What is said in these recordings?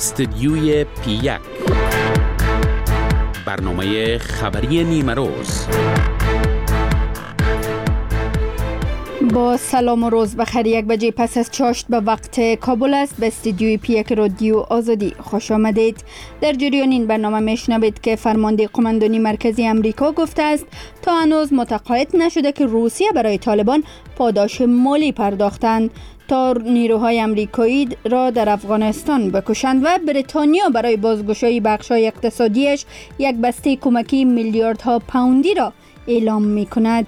استدیوی پی1 برنامه خبری نیمه روز. با سلام و روز بخیر. 1 بجه پس از چاشت به وقت کابل است. به استدیوی پی1 رادیو آزادی خوش آمدید. در جریان این برنامه میشنوید که فرمانده قماندانی مرکزی امریکا گفته است تا هنوز متقاعد نشده که روسیه برای طالبان پاداش مالی پرداختند تا نیروهای امریکایی را در افغانستان بکشند و بریتانیا برای بازگشایی بخش‌های اقتصادیش یک بسته کمکی میلیاردها پوندی را اعلام می‌کند.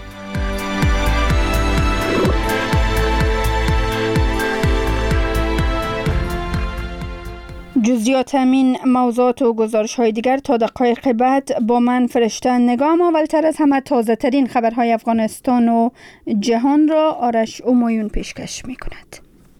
جزئیات همین موضوعات و گزارش‌های دیگر تا دقایق بعد با من فرشته نگاه. اولتر از همه تازه ترین خبرهای افغانستان و جهان را آرش همایون پیشکش می‌کند.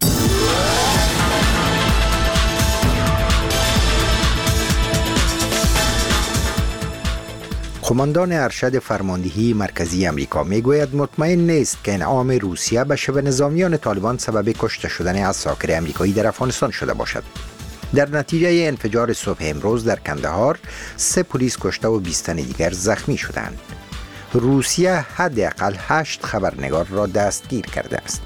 قماندان ارشد فرماندهی مرکزی امریکا میگوید مطمئن نیست که انعام روسیه به شبه نظامیان طالبان سبب کشته شدن عساکر امریکایی در افغانستان شده باشد. در نتیجه انفجار صبح امروز در کندهار 3 پلیس کشته و 20 تن دیگر زخمی شدند. روسیه حداقل 8 خبرنگار را دستگیر کرده است.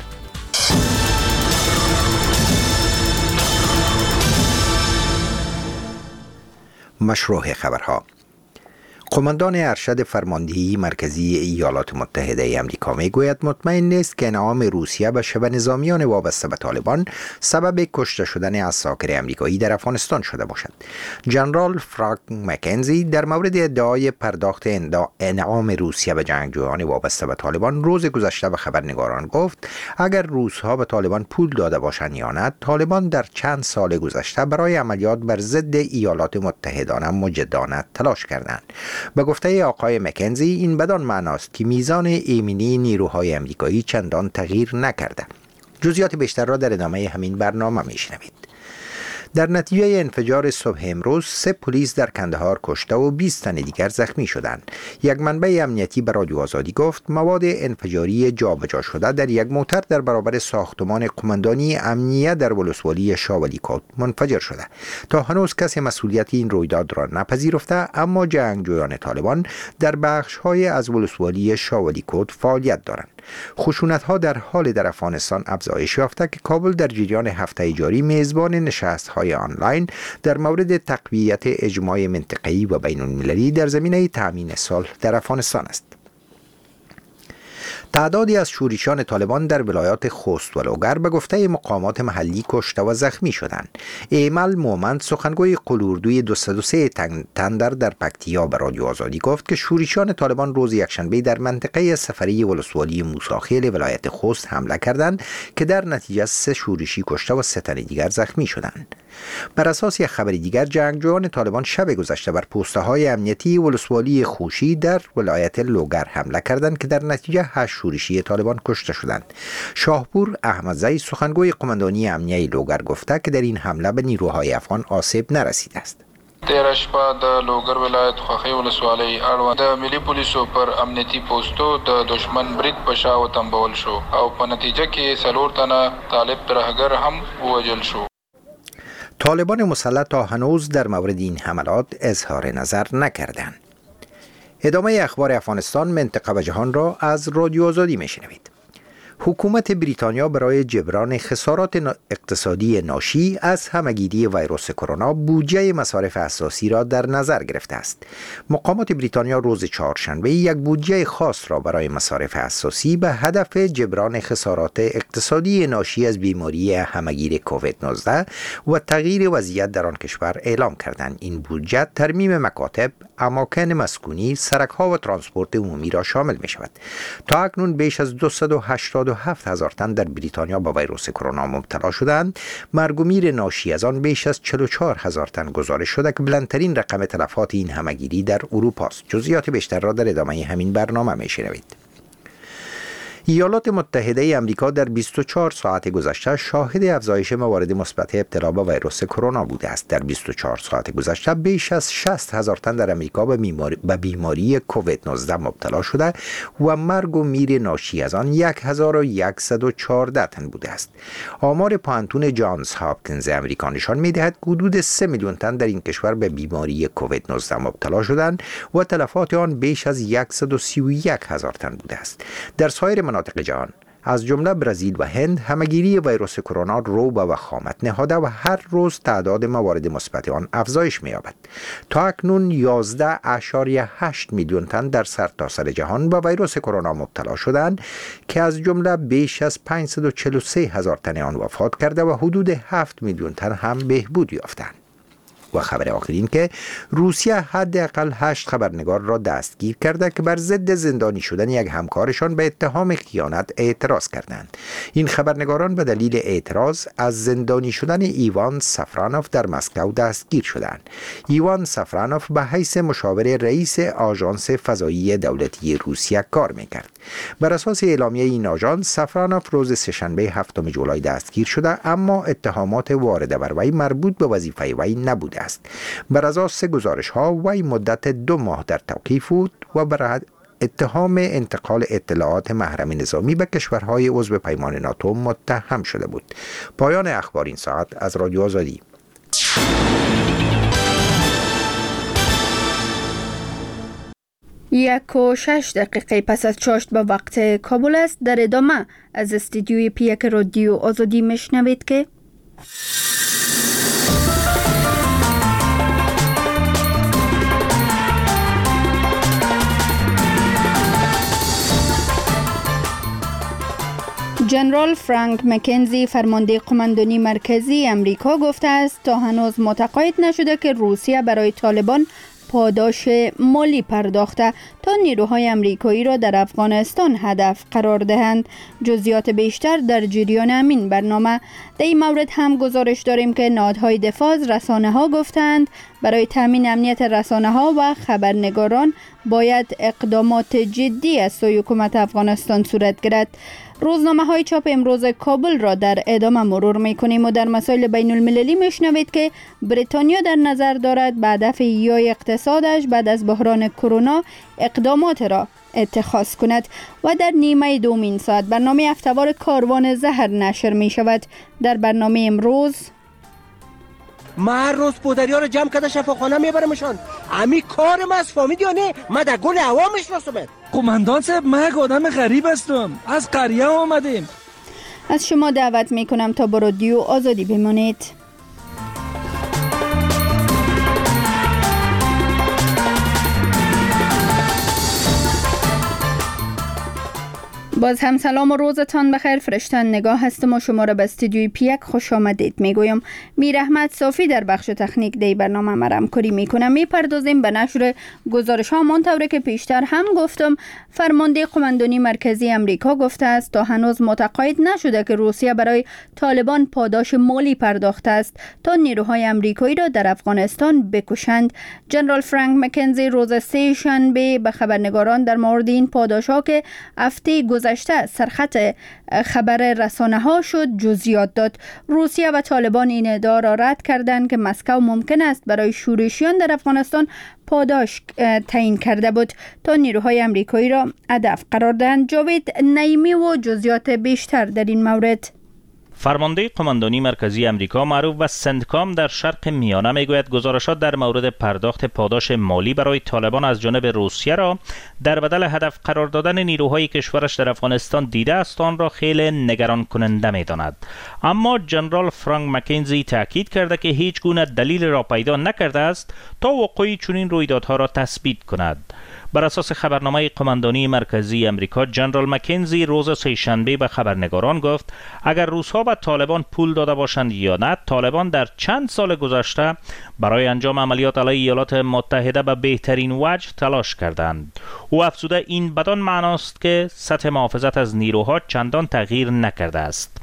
مشروع خبرها. قماندان ارشد فرماندهی مرکزی ایالات متحده آمریکا میگوید مطمئن نیست که انعام روسیه به شبه نظامیان وابسته به طالبان سبب کشته شدن عساکر امریکایی در افغانستان شده باشد. جنرال فرانک مکنزی در مورد ادعای پرداخت انعام روسیه به جنگجویان وابسته به طالبان روز گذشته به خبرنگاران گفت اگر روس‌ها به طالبان پول داده باشند یا نه، طالبان در چند سال گذشته برای عملیات بر ضد ایالات متحدانه مجدانه تلاش کردند. به گفته آقای مکنزی این بدان معناست که میزان ایمنی نیروهای امریکایی چندان تغییر نکرده. جزئیات بیشتر را در ادامه همین برنامه میشنوید. در نتیجه انفجار صبح امروز 3 پلیس در کندهار کشته و 20 تن دیگر زخمی شدند. یک منبع امنیتی به رادیو آزادی گفت مواد انفجاری جابجا شده در یک موتر در برابر ساختمان قماندانی امنیه در ولسوالی شاولیکوت منفجر شده. تا هنوز کسی مسئولیت این رویداد را نپذیرفته، اما جنگجویان طالبان در بخش‌های از ولسوالی شاولیکوت فعالیت دارند. خشونت‌ها در حال در افغانستان افزایش یافته که کابل در جریان هفته جاری میزبان نشست‌های آنلاین در مورد تقویت اجماع منطقه‌ای و بین‌المللی در زمینه تأمین صلح در افغانستان است. تعدادی از شورشیان طالبان در ولایات خوست و لوگر به گفته مقامات محلی کشته و زخمی شدند. ایمل مومند سخنگوی قلوردوی 203 تندر در پکتیا به رادیو آزادی گفت که شورشیان طالبان روز یکشنبه در منطقه سفری ولسوالی موساخیل ولایت خوست حمله کردند که در نتیجه 3 شورشی کشته و 3 تن دیگر زخمی شدند. بر اساس یک خبر دیگر جنگجویان طالبان شب گذشته بر پست‌های امنیتی ولسوالی خوشی در ولایت لوگر حمله کردند که در نتیجه 8 شورشی طالبان کشته شدند. شاهپور احمدزی سخنگوی قماندانی امنیه لوگر گفته که در این حمله به نیروهای افغان آسیب نرسیده است. تیر شپه د لوگر ولایت خوخی ولسوالی اړوند د ملي پولیسو پر امنیتي پوسټو د دشمن برید په شا وتمبول شو او په نتیجه کې 4 تنه طالب ترهګر هم ووژل شو. طالبان مسلح تا هنوز در مورد این حملات اظهار نظر نکردند. ادامه اخبار افغانستان، منطقه و جهان را از رادیو آزادی میشنوید. حکومت بریتانیا برای جبران خسارات اقتصادی ناشی از همهگیری ویروس کرونا بودجه مصارف اساسی را در نظر گرفته است. مقامات بریتانیا روز چهارشنبه یک بودجه خاص را برای مصارف اساسی به هدف جبران خسارات اقتصادی ناشی از بیماری همهگیر کووید 19 و تغییر وضعیت در آن کشور اعلام کردند. این بودجه ترمیم مکاتب، اماکن مسکونی، سرک‌ها و ترانسپورت عمومی را شامل می شود. تا اکنون بیش از 287,000 تن در بریتانیا با ویروس کرونا مبتلا شدند. مرگ و میر ناشی از آن بیش از 44,000 تن گزارش شده که بلندترین رقم تلفات این همهگیری در اروپا است. جزئیات بیشتر را در ادامه همین برنامه میشنوید. ایالات متحده آمریکا در 24 ساعت گذشته شاهد افزایش موارد مثبت ابتلا به ویروس کرونا بوده است. در 24 ساعت گذشته بیش از 60,000 تن در آمریکا به بیماری کووید 19 مبتلا شده و مرگ و میر ناشی از آن 1114 تن بوده است. آمار پانتون جانز هاپکینز آمریکا نشان می‌دهد حدود 3 میلیون تن در این کشور به بیماری کووید 19 مبتلا شدند و تلفات آن بیش از 131,000 تن بوده است. در سایر مناطق جهان از جمله برزیل و هند همهگیری ویروس کرونا رو به وخامت نهاده و هر روز تعداد موارد مثبت آن افزایش می‌یابد. تا اکنون 11.8 میلیون تن در سرتاسر جهان به ویروس کرونا مبتلا شدند که از جمله بیش از 543,000 تن آن وفات کرده و حدود 7 میلیون تن هم بهبود یافتند. و خبر آخرین که روسیه حداقل 8 خبرنگار را دستگیر کرده که بر ضد زندانی شدن یک همکارشان به اتهام خیانت اعتراض کردند. این خبرنگاران به دلیل اعتراض از زندانی شدن ایوان سافرانوف در مسکو دستگیر شدند. ایوان سافرانوف به حیث مشاور رئیس آژانس فضایی دولتی روسیه کار میکرد. بر اساس اعلامیه این آژانس سافرانوف روز سه‌شنبه 7 جولای دستگیر شده، اما اتهامات وارده بر وی مربوط به وظیفه وی نبوده است. بر اساس گزارش‌ها وی مدت 2 ماه در توقیف بود و بر اتهام انتقال اطلاعات محرم نظامی به کشورهای عضو پیمان ناتو متهم شده بود. پایان اخبار این ساعت از رادیو آزادی. 1:06 پس از چاشت به وقت کابل است. در ادامه از استودیوی پیک رادیو آزادی میشنوید که جنرال فرانک مکنزی فرمانده قماندانی مرکزی امریکا گفته است تا هنوز متقاعد نشده که روسیه برای طالبان پاداش مالی پرداخته تا نیروهای امریکایی را در افغانستان هدف قرار دهند. جزئیات بیشتر در جریان همین برنامه. در این مورد هم گزارش داریم که نهادهای دفاع از رسانه‌ها گفتند برای تامین امنیت رسانه‌ها و خبرنگاران باید اقدامات جدی از سوی حکومت افغانستان صورت گیرد. روزنامه‌های چاپ امروز کابل را در ادامه مرور می‌کنیم و در مسائل بین المللی میشنوید که بریتانیا در نظر دارد به هدف احیای اقتصادش بعد از بحران کرونا اقدامات را اتخاذ کند. و در نیمه دومین ساعت برنامه هفته‌وار کاروان زهر نشر می شود. در برنامه امروز هر روز پودریا رو جمع کرده شفاخانه میبرمشان. امی کارم از فهمید یا نه؟ من در گل هوا میشناسمت. قماندان صاحب، من یک آدم غریب هستم، از قریه آمدیم. از شما دعوت میکنم تا با رادیو آزادی بمانید. باز هم سلام و روزتان بخیر. فرشتن نگاه هستم و شما را به استودیوی پیک خوش آمدید میگویم. میر احمد صافی در بخش تکنیک دی برنامه مرام کاری میکنم. میپردازیم به نشر گزارش ها. منطوره که پیشتر هم گفتم فرمانده قماندانی مرکزی امریکا گفته است تا هنوز متقاعد نشده که روسیه برای طالبان پاداش مالی پرداخته است تا نیروهای امریکایی را در افغانستان بکشند. جنرال فرانک مکنزی روز سه شنبه به خبرنگاران در مورد این پاداش ها که هفته گذشته سرخط خبر رسانه ها شد جزئیات داد. روسیه و طالبان این ادعا را رد کردند که مسکو ممکن است برای شورشیان در افغانستان پاداش تعیین کرده بود تا نیروهای امریکایی را هدف قرار دهند. جاوید نعیمی و جزئیات بیشتر در این مورد. فرمانده قماندانی مرکزی امریکا معروف به سنتکام در شرق میانه میگوید گزارشات در مورد پرداخت پاداش مالی برای طالبان از جانب روسیه را در بدل هدف قرار دادن نیروهای کشورش در افغانستان دیده است، آن را خیلی نگران کننده میداند. اما جنرال فرانک مکنزی تاکید کرده که هیچ گونه دلیل را پیدا نکرده است تا وقوع چنین رویدادها را تثبیت کند. بر اساس خبرنامه قماندانی مرکزی امریکا، جنرال مکنزی روز سه‌شنبه به خبرنگاران گفت اگر روس‌ها به طالبان پول داده باشند یا نه، طالبان در چند سال گذشته برای انجام عملیات علیه ایالات متحده به بهترین وجه تلاش کردند. او افزوده این بدان معناست که سطح محافظت از نیروها چندان تغییر نکرده است.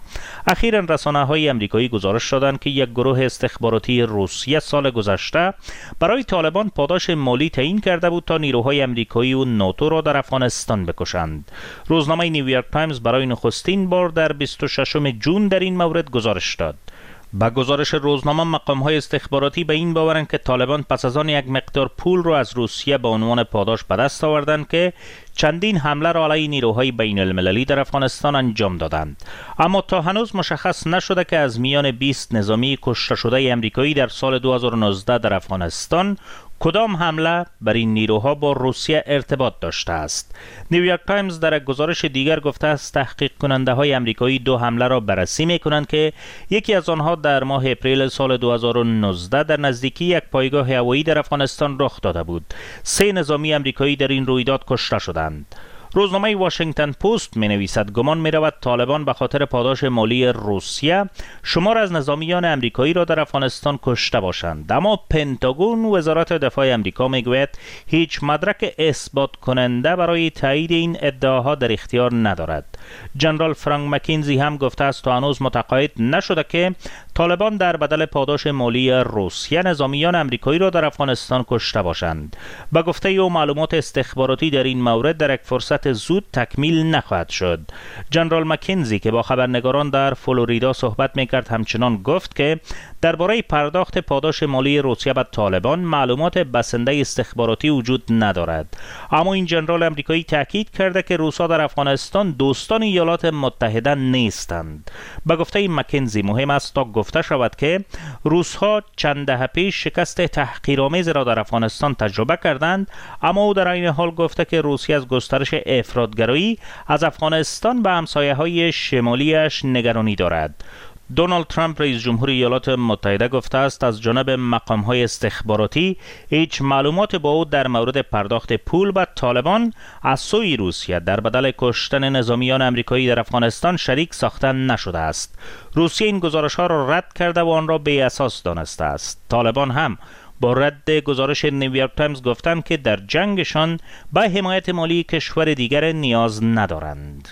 اخیراً رسانه‌های آمریکایی گزارش دادند که یک گروه استخباراتی روسیه سال گذشته برای طالبان پاداش مالی تعیین کرده بود تا نیروهای آمریکایی و ناتو را در افغانستان بکشند. روزنامه نیویورک تایمز برای نخستین بار در 26 جون در این مورد گزارش داد. با گزارش روزنامه مقام‌های استخباراتی به این باورند که طالبان پس از آن یک مقدار پول را از روسیه به عنوان پاداش به دست آوردند که چندین حمله را علیه نیروهای بین المللی در افغانستان انجام دادند. اما تا هنوز مشخص نشده که از میان 20 نظامی کشته شده آمریکایی در سال 2019 در افغانستان کدام حمله بر این نیروها با روسیه ارتباط داشته است. نیویورک تایمز در یک گزارش دیگر گفته است تحقیق کننده های آمریکایی 2 حمله را بررسی می کنند که یکی از آنها در ماه اپریل سال 2019 در نزدیکی یک پایگاه هوایی در افغانستان رخ داده بود. 3 نظامی آمریکایی در این رویداد کشته شدند. روزنامه واشنگتن پست می نویسد گمان می رود طالبان به خاطر پاداش مالی روسیه شمار از نظامیان آمریکایی را در افغانستان کشته باشند، اما پنتاگون وزارت دفاع آمریکا می گوید هیچ مدرک اثبات کننده برای تایید این ادعاها در اختیار ندارد. جنرال فرانک مکینزی هم گفته است تا هنوز متقاعد نشده که طالبان در بدل پاداش مالی روسیه نظامیان آمریکایی را در افغانستان کشته باشند. به گفته او معلومات استخباراتی در این مورد در یک فرصت زود تکمیل نخواهد شد. جنرال مکینزی که با خبرنگاران در فلوریدا صحبت میکرد همچنان گفت که درباره پرداخت پاداش مالی روسیه به طالبان معلومات بسنده استخباراتی وجود ندارد. اما این جنرال آمریکایی تاکید کرده که روس‌ها در افغانستان دوستان ایالات متحده نیستند. به گفته مکینزی مهم است تا گفته شود که روس‌ها چند دهه پیش شکست تحقیرآمیز را در افغانستان تجربه کردند، اما او در این حال گفته که روسیه از گسترش افراطگرایی از افغانستان به همسایه‌های شمالیش نگرانی دارد. دونالد ترامپ رئیس جمهور ایالات متحده گفته است از جانب مقام‌های استخباراتی هیچ معلومات با او در مورد پرداخت پول به طالبان از سوی روسیه در بدل کشتن نظامیان آمریکایی در افغانستان شریک ساخته نشده است. روسیه این گزارش‌ها را رد کرده و آن را بی اساس دانسته است. طالبان هم با رد گزارش نیویورک تایمز گفتند که در جنگشان به حمایت مالی کشور دیگر نیاز ندارند.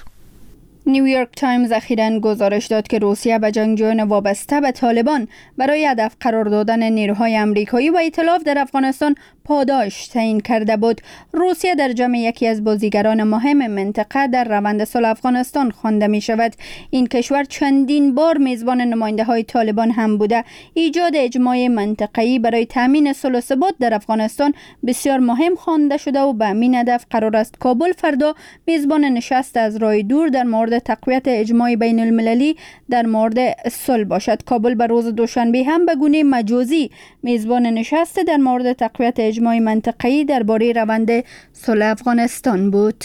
نیویورک تایمز اخیراً گزارش داد که روسیه به جنگجویان وابسته به طالبان برای هدف قرار دادن نیروهای آمریکایی و ائتلاف در افغانستان پاداش تعیین کرده بود. روسیه در جمع یکی از بازیگران مهم منطقه در روند صلح افغانستان خوانده می شود. این کشور چندین بار میزبان نماینده های طالبان هم بوده. ایجاد اجماع منطقه‌ای برای تامین صلح و ثبات در افغانستان بسیار مهم خوانده شده و به همین هدف قرار است کابل فردا میزبان نشست از راه دور در مورد تقویت اجماع بین المللی در مورد صلح باشد. کابل به روز دوشنبه هم به گونه مجازی میزبان نشست در مورد تقویت اجماع منطقه‌ای درباره روند صلح افغانستان بود.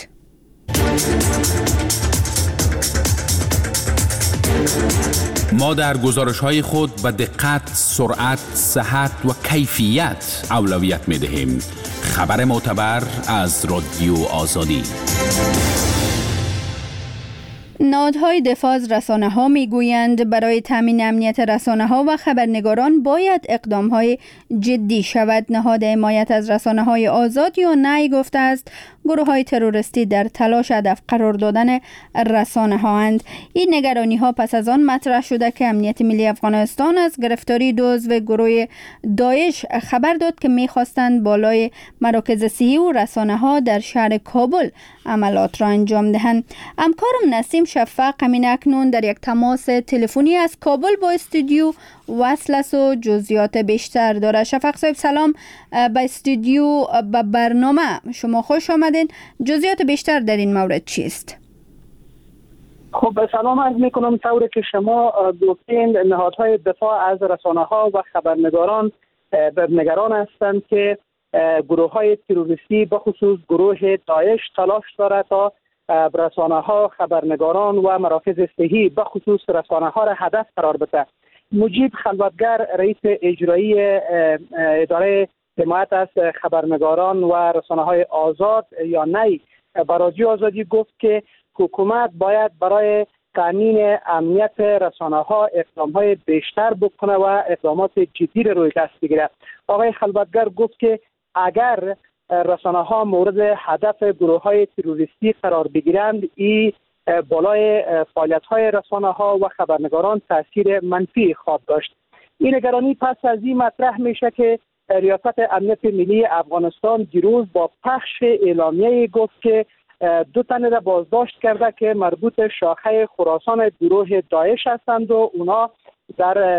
ما در گزارش‌های خود به دقت، سرعت، صحت و کیفیت اولویت می‌دهیم. خبر معتبر از رادیو آزادی. نهادهای دفاع از رسانه‌ها می‌گویند برای تامین امنیت رسانه‌ها و خبرنگاران باید اقدام‌های جدی شود. نهاد حمایت از رسانه‌های آزاد یا نی گفته است گروه‌های تروریستی در تلاش هدف قرار دادن رسانه‌هاند. این نگرانی‌ها پس از آن مطرح شده که امنیت ملی افغانستان از گرفتاری 2 عضو گروه داعش خبر داد که می‌خواستند بالای مراکز صحی و رسانه‌ها در شهر کابل عملیات را انجام دهند. همکارم نسیم شفق همین اکنون در یک تماس تلفنی از کابل با استودیو وصل است و جزئیات بیشتر داره. شفق صاحب سلام به استودیو به برنامه شما خوش آمدین. جزئیات بیشتر در این مورد چیست؟ خب سلام عرض میکنم. طوری که شما گفتین نهادهای دفاع از رسانه‌ها و خبرنگاران نگران هستند که گروه‌های تروریستی به خصوص گروه داعش تلاش دارد تا رسانه‌ها، خبرنگاران و مراکز صحی به خصوص رسانه‌ها را هدف قرار بده. مجیب خلوتگر رئیس اجرایی اداره حمایت از خبرنگاران و رسانه‌های آزاد یا نی به رادیو آزادی گفت که حکومت باید برای تامین امنیت رسانه‌ها اقدام‌های بیشتر بکنه و اقدامات جدی روی دست بگیره. آقای خلوتگر گفت که اگر رسانه‌ها مورد هدف گروه‌های تروریستی قرار بگیرند این بالای فعالیت‌های رسانه‌ها و خبرنگاران تاثیر منفی خواهد داشت. این نگرانی پس از این مطرح میشه که ریاست امنیت ملی افغانستان دیروز با پخش اعلامیه گفت که 2 تن را بازداشت کرده که مربوط شاخه خراسان گروه داعش هستند و اونا در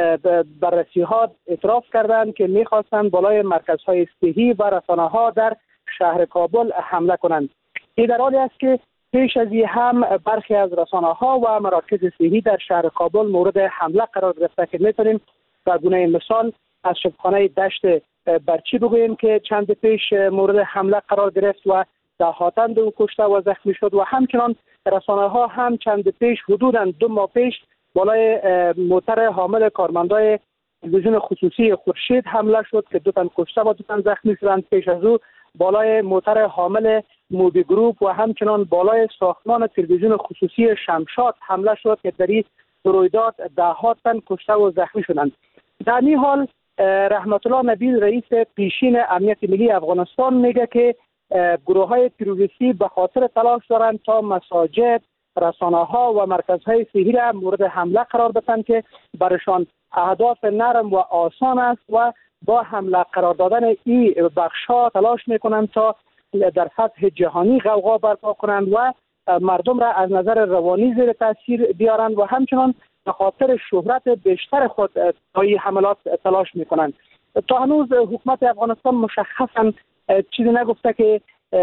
بررسی‌ها اعتراف کردند که می‌خواستند بالای مرکزهای صحی و رسانه‌ها در شهر کابل حمله کنند. این در حالی است که پیش از این هم برخی از رسانه‌ها و مراکز صحی در شهر کابل مورد حمله قرار گرفته که می‌تونیم به گونه مثال از شبخانه دشت برچی بگوییم که چند پیش مورد حمله قرار گرفت و دهاتن دو کشته و زخمی شد و همچنان رسانه‌ها هم چند پیش حدوداً 2 ماه پیش بالای موتر حامل کارمندای تلویزیون خصوصی خورشید حمله شد که 2 تن کشته و 2 تن زخمی شدند. پیش از او بالای موتر حامل موبی گروپ و همچنان بالای ساختمان تلویزیون خصوصی شمشاد حمله شد که در این رویداد 10 تن کشته و زخمی شدند. در این حال رحمت الله نبیل رئیس پیشین امنیت ملی افغانستان میگه که گروه‌های تروریستی به خاطر تلاش دارند تا مساجد، رسانه‌ها و مرکزهای صحی را مورد حمله قرار بدن که برشان اهداف نرم و آسان است و با حمله قرار دادن این بخش‌ها تلاش می‌کنند تا در سطح جهانی غوغا برپا کنند و مردم را از نظر روانی زیر تاثیر بیارند و همچنان به خاطر شهرت بیشتر خود تا این حملات تلاش می‌کنند. تا هنوز حکومت افغانستان مشخصاً چیزی نگفته که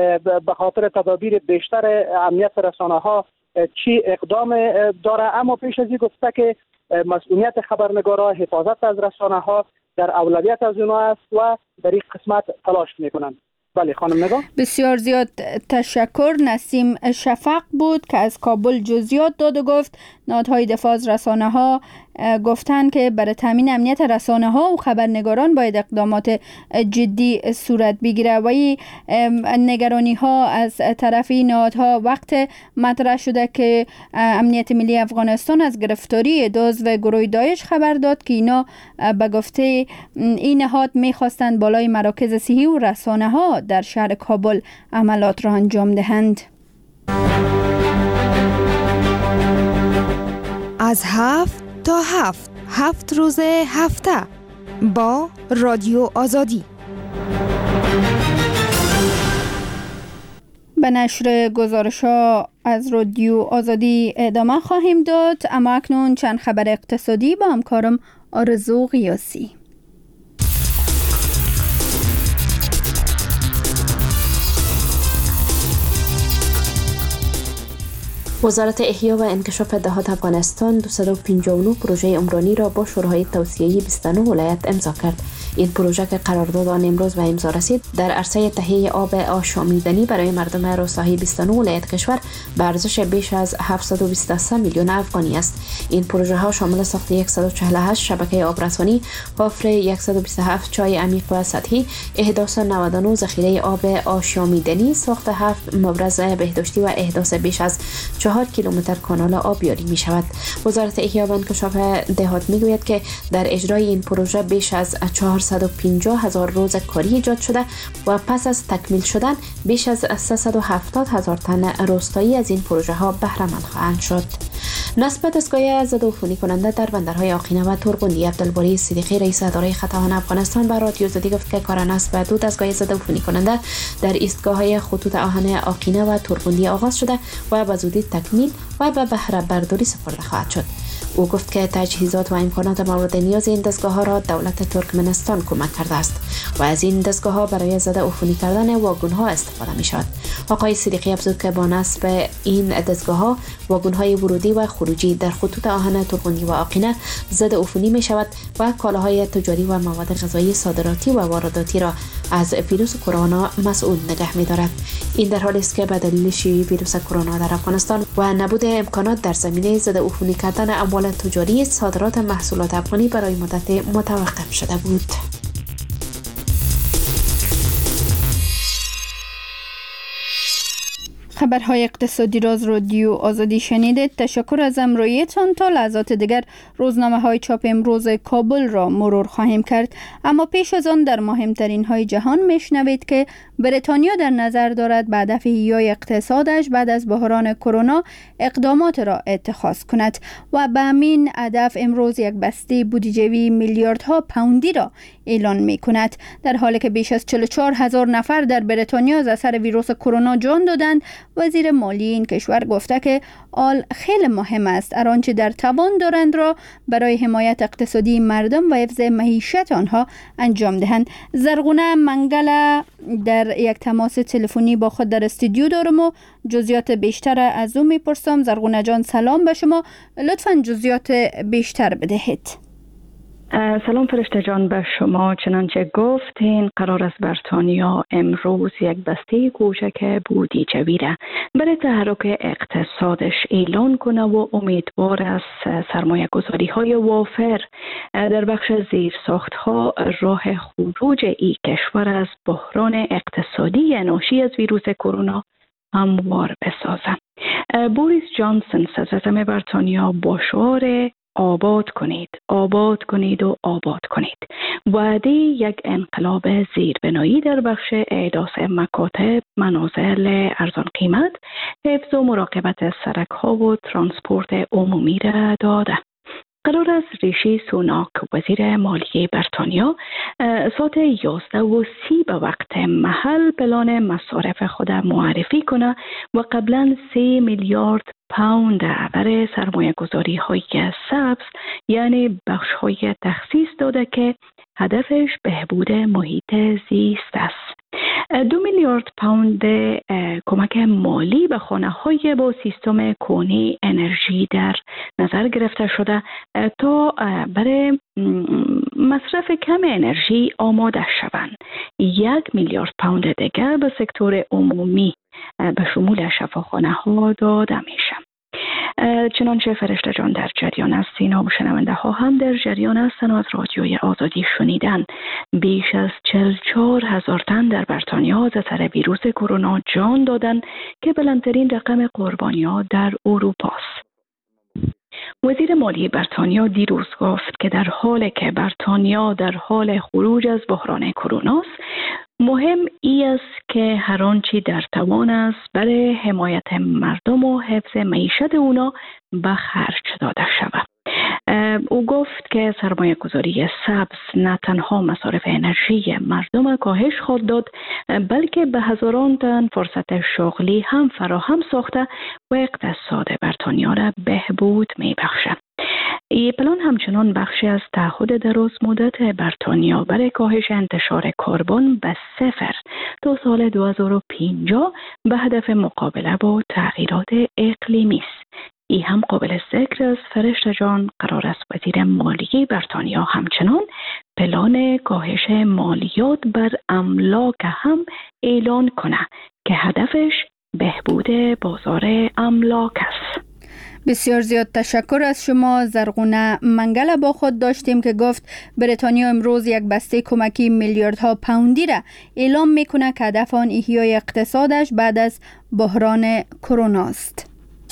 به خاطر تدابیر بیشتر امنیت رسانه‌ها چی اقدام داره، اما پیش از این گفته که مسئولیت خبرنگاران حفاظت از رسانه‌ها در اولویت از اونها است و در این قسمت تلاش میکنند. بله خانم نگاه. بسیار زیاد تشکر. نسیم شفق بود که از کابل جزئیات داد و گفت نهادهای دفاع از رسانه‌ها گفتند که برای تامین امنیت رسانه‌ها و خبرنگاران باید اقدامات جدی صورت بگیره و این نگرانی‌ها از طرف نهادها وقت مطرح شده که امنیت ملی افغانستان از گرفتاری دزد و گروه داعش خبر داد که اینا به گفته این نهاد می‌خواستند بالای مراکز صحی و رسانه‌ها در شهر کابل عملیات را انجام دهند. از 7 تا 7 روز هفته با رادیو آزادی. به نشر گزارش‌ها از رادیو آزادی ادامه خواهیم داد، اما اکنون چند خبر اقتصادی با همکارم آرزو قیاسی. وزارت احیا و انکشاف دهات افغانستان 259 پروژه عمرانی را با شورای توسعه‌ای 29 ولایت امضا کرد. این پروژه که قرارداد آن امروز به امضا رسید در عرصه تهیه آب آشامیدنی برای مردم روستاهای 29 ولایت کشور به ارزش بیش از 723 میلیون افغانی است. این پروژه ها شامل ساخت 148 شبکه آبرسانی، حفر 127 چای عمیق و سطحی، احداث 99 ذخیره آب آشامیدنی، ساخت 7 مبرز بهداشتی و احداث بیش از 4 کیلومتر کانال آبیاری می شود. وزارت احیا و انکشاف دهات می گوید که در اجرای این پروژه بیش از 450,000 روز کاری ایجاد شده و پس از تکمیل شدن بیش از 370,000 تن روستایی از این پروژه ها بهره مند خواهند شد. نصب دستگاه ضدعفونی کننده در بندرهای آقینه و تورغندی. عبدالباری صدیقی رئیس اداره خطاهان افغانستان به رادیو آزادی گفت که کار نصب 2 دستگاه ضدعفونی کننده در ایستگاه‌های خطوط آهن آقینه و تورغندی آغاز شده و به زودی تکمیل و به بهره برداری سپرده خواهد شد. او گفت که تجهیزات و امکانات مورد نیاز این دستگاه‌ها را دولت ترکمنستان کمک کرده است و از این دستگاه‌ها برای ضدعفونی کردن واگن‌ها استفاده می‌شود. آقای صدیقی افزود که با نصب این دستگاه‌ها واگن‌های ورودی و خروجی در خطوط آهن تورغندی و آقینه ضدعفونی می‌شود و کالاهای تجاری و مواد غذایی صادراتی و وارداتی را از ویروس کرونا مسئول نگه می‌دارد. این در حالی است که به دلیل شیوع ویروس کرونا در افغانستان و نبود امکانات در زمینه ضدعفونی کردن اموال تجاری صادرات محصولات افغانی برای مدت متوقف شده بود. خبرهای اقتصادی را از رادیو آزادی شنیدید. تشکر از همراهیتان. تا لحظات دیگر روزنامه های چاپ امروز کابل را مرور خواهیم کرد، اما پیش از آن در مهمترین های جهان میشنوید که بریتانیا در نظر دارد به هدف احیای اقتصادش بعد از بحران کرونا اقدامات را اتخاذ کند و به همین هدف امروز یک بسته بودجه‌ای میلیاردها پوندی را اعلان می کند. در حالی که بیش از 44,000 نفر در بریتانیا از اثر ویروس کرونا جان دادند، وزیر مالی این کشور گفته که آل خیلی مهم است هر آنچه در توان دارند را برای حمایت اقتصادی مردم و حفظ معیشت آنها انجام دهند. زرغونه منگل در یک تماس تلفنی با خود در استودیو دارم و جزئیات بیشتر از او میپرسم. زرغونه جان سلام به شما، لطفاً جزئیات بیشتر بدهید. سلام فرشته جان به شما. چنانچه گفتین قرار است بریتانیا امروز یک بسته کوچک بودجه‌ای را برای تحرک اقتصادش اعلان کنه و امیدوار است سرمایه گذاری های وافر در بخش زیرساخت ها راه خروج این کشور از بحران اقتصادی ناشی از ویروس کرونا هموار بسازه. بوریس جانسون صدراعظم بریتانیا با شعار آباد کنید، آباد کنید و آباد کنید وعده یک انقلاب زیربنایی در بخش احداث مکاتب، منازل ارزان قیمت، حفظ و مراقبت سرک‌ها و ترانسپورت عمومی را داده. قرار است ریشی سوناک وزیر مالیه بریتانیا ساعت 11:30 به وقت محل پلان مصارف خود معرفی کنه و قبلا 3 میلیارد پوند برای سرمایه گذاری های سبز یعنی بخش های تخصیص داده که هدفش بهبود محیط زیست است. 2 میلیارد پوند کمک مالی به خانه های با سیستم کونی انرژی در نظر گرفته شده تا برای مصرف کم انرژی آماده شوند. 1 میلیارد پوند دیگر به سکتور عمومی به شمول شفاخانه ها داده میشه. چنانچه فرشته جان در جریان هستین و شنونده ها هم در جریان هستن از رادیوی آزادی شنیدن. بیش از 44,000 تن در بریتانیا از اثر ویروس کرونا جان دادن که بلندترین رقم قربانی‌ها در اروپا است. وزیر مالی بریتانیا دیروز گفت که در حالی که بریتانیا در حال خروج از بحران کرونا است، مهم ای است که هر آنچه در توان است برای حمایت مردم و حفظ معیشت اونا به خرج داده شود. او گفت که سرمایه گذاری سبز نه تنها مصارف انرژی مردم کاهش خواهد داد، بلکه به هزاران تن فرصت شغلی هم فراهم ساخته و اقتصاد بریتانیا را بهبود می بخشد. این پلان همچنان بخشی از تعهد دراز مدت بریتانیا برای کاهش انتشار کربن به 0 تا سال 2050 به هدف مقابله با تغییرات اقلیمی است. این هم قابل ذکر است فرشته جان. قرار است وزیر مالی بریتانیا همچنان پلان کاهش مالیات بر املاک هم اعلان کنه که هدفش بهبود بازار املاک است. بسیار زیاد تشکر از شما. زرغونه منگل با خود داشتیم که گفت بریتانیا امروز یک بسته کمکی میلیاردها پوندی را اعلام میکنه که هدف آن احیای اقتصادش بعد از بحران کرونا است.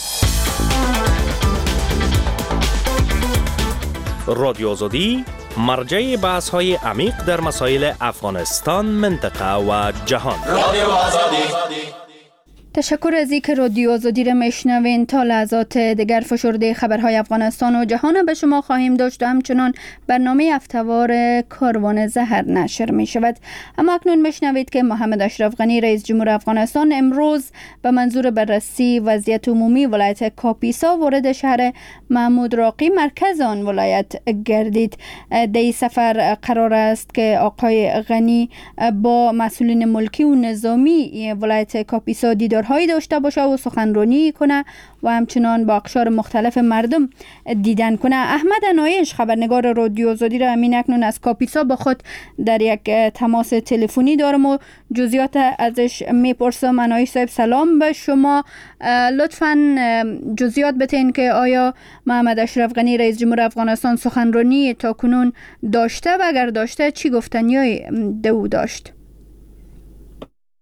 رادیو آزادی مرجع بحث های عمیق در مسائل افغانستان، منطقه و جهان. رادیو آزادی. تشکر از اینکه رادیو آزادی را میشنوین. تا لحظات دیگر فشرده خبرهای افغانستان و جهان به شما خواهیم داشت و همچنان برنامه هفته‌وار کاروان زهر نشر می شود. اما اکنون میشنوید که محمد اشرف غنی رئیس جمهور افغانستان امروز به منظور بررسی وضعیت عمومی ولایت کاپیسا وارد شهر محمود راقی مرکز آن ولایت گردید. در این سفر قرار است که آقای غنی با مسئولین ملکی و نظامی ولایت کاپیسا دیدارهایی داشته باشه و سخنرانی کنه و همچنان با اقشار مختلف مردم دیدن کنه. احمد انایش خبرنگار رادیو آزادی را همین اکنون از کاپیسا با خود در یک تماس تلفنی دارم و جزئیات ازش میپرسم. انایش صاحب سلام به شما. لطفاً جزئیات بتین که آیا محمد اشرف غنی رئیس جمهور افغانستان سخنرانی تا کنون داشته و اگر داشته چی گفتنیای دو داشت؟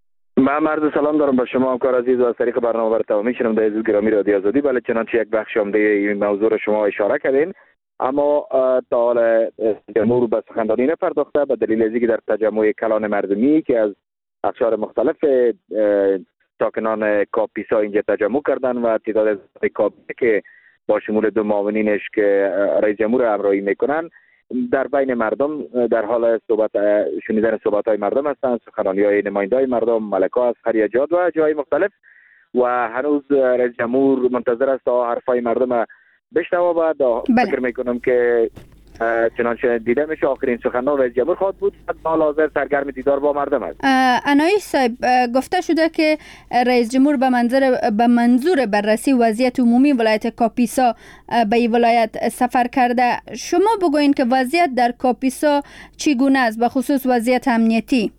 من عرض سلام دارم به شما همکار عزیز و از طریق برنامه بر تمامی شنوندگان گرامی رادیو آزادی. بله چنانچه یک بخش عمده این موضوع را شما اشاره کردین، اما تا حال جمهور به سخنرانی نپرداخته به دلیل از اینکه در تجمع کلان مردمی که از اقشار مختلف ساکنان کاپیسا اینجا تجمع کردن و تعداد کابینه که با شمول 2 معاونینش که رئیس جمهور همراهی میکنن در بین مردم در حال شنیدن صحبت‌های مردم هستند، سخنرانی‌های نماینده‌های مردم، ملک‌ها از خریجات و جای مختلف و هنوز رئیس جمهور منتظر است تا حرفای مردم بشنوه و فکر میکنم که چنانچه دیده میشه آخرین سخنان رئیس جمهور خواهد بود. حال حاضر سرگرم دیدار با مردم است. انایش صاحب، گفته شده که رئیس جمهور به منظور بررسی وضعیت عمومی ولایت کاپیسا به این ولایت سفر کرده. شما بگوین که وضعیت در کاپیسا چگونه است، به خصوص وضعیت امنیتی؟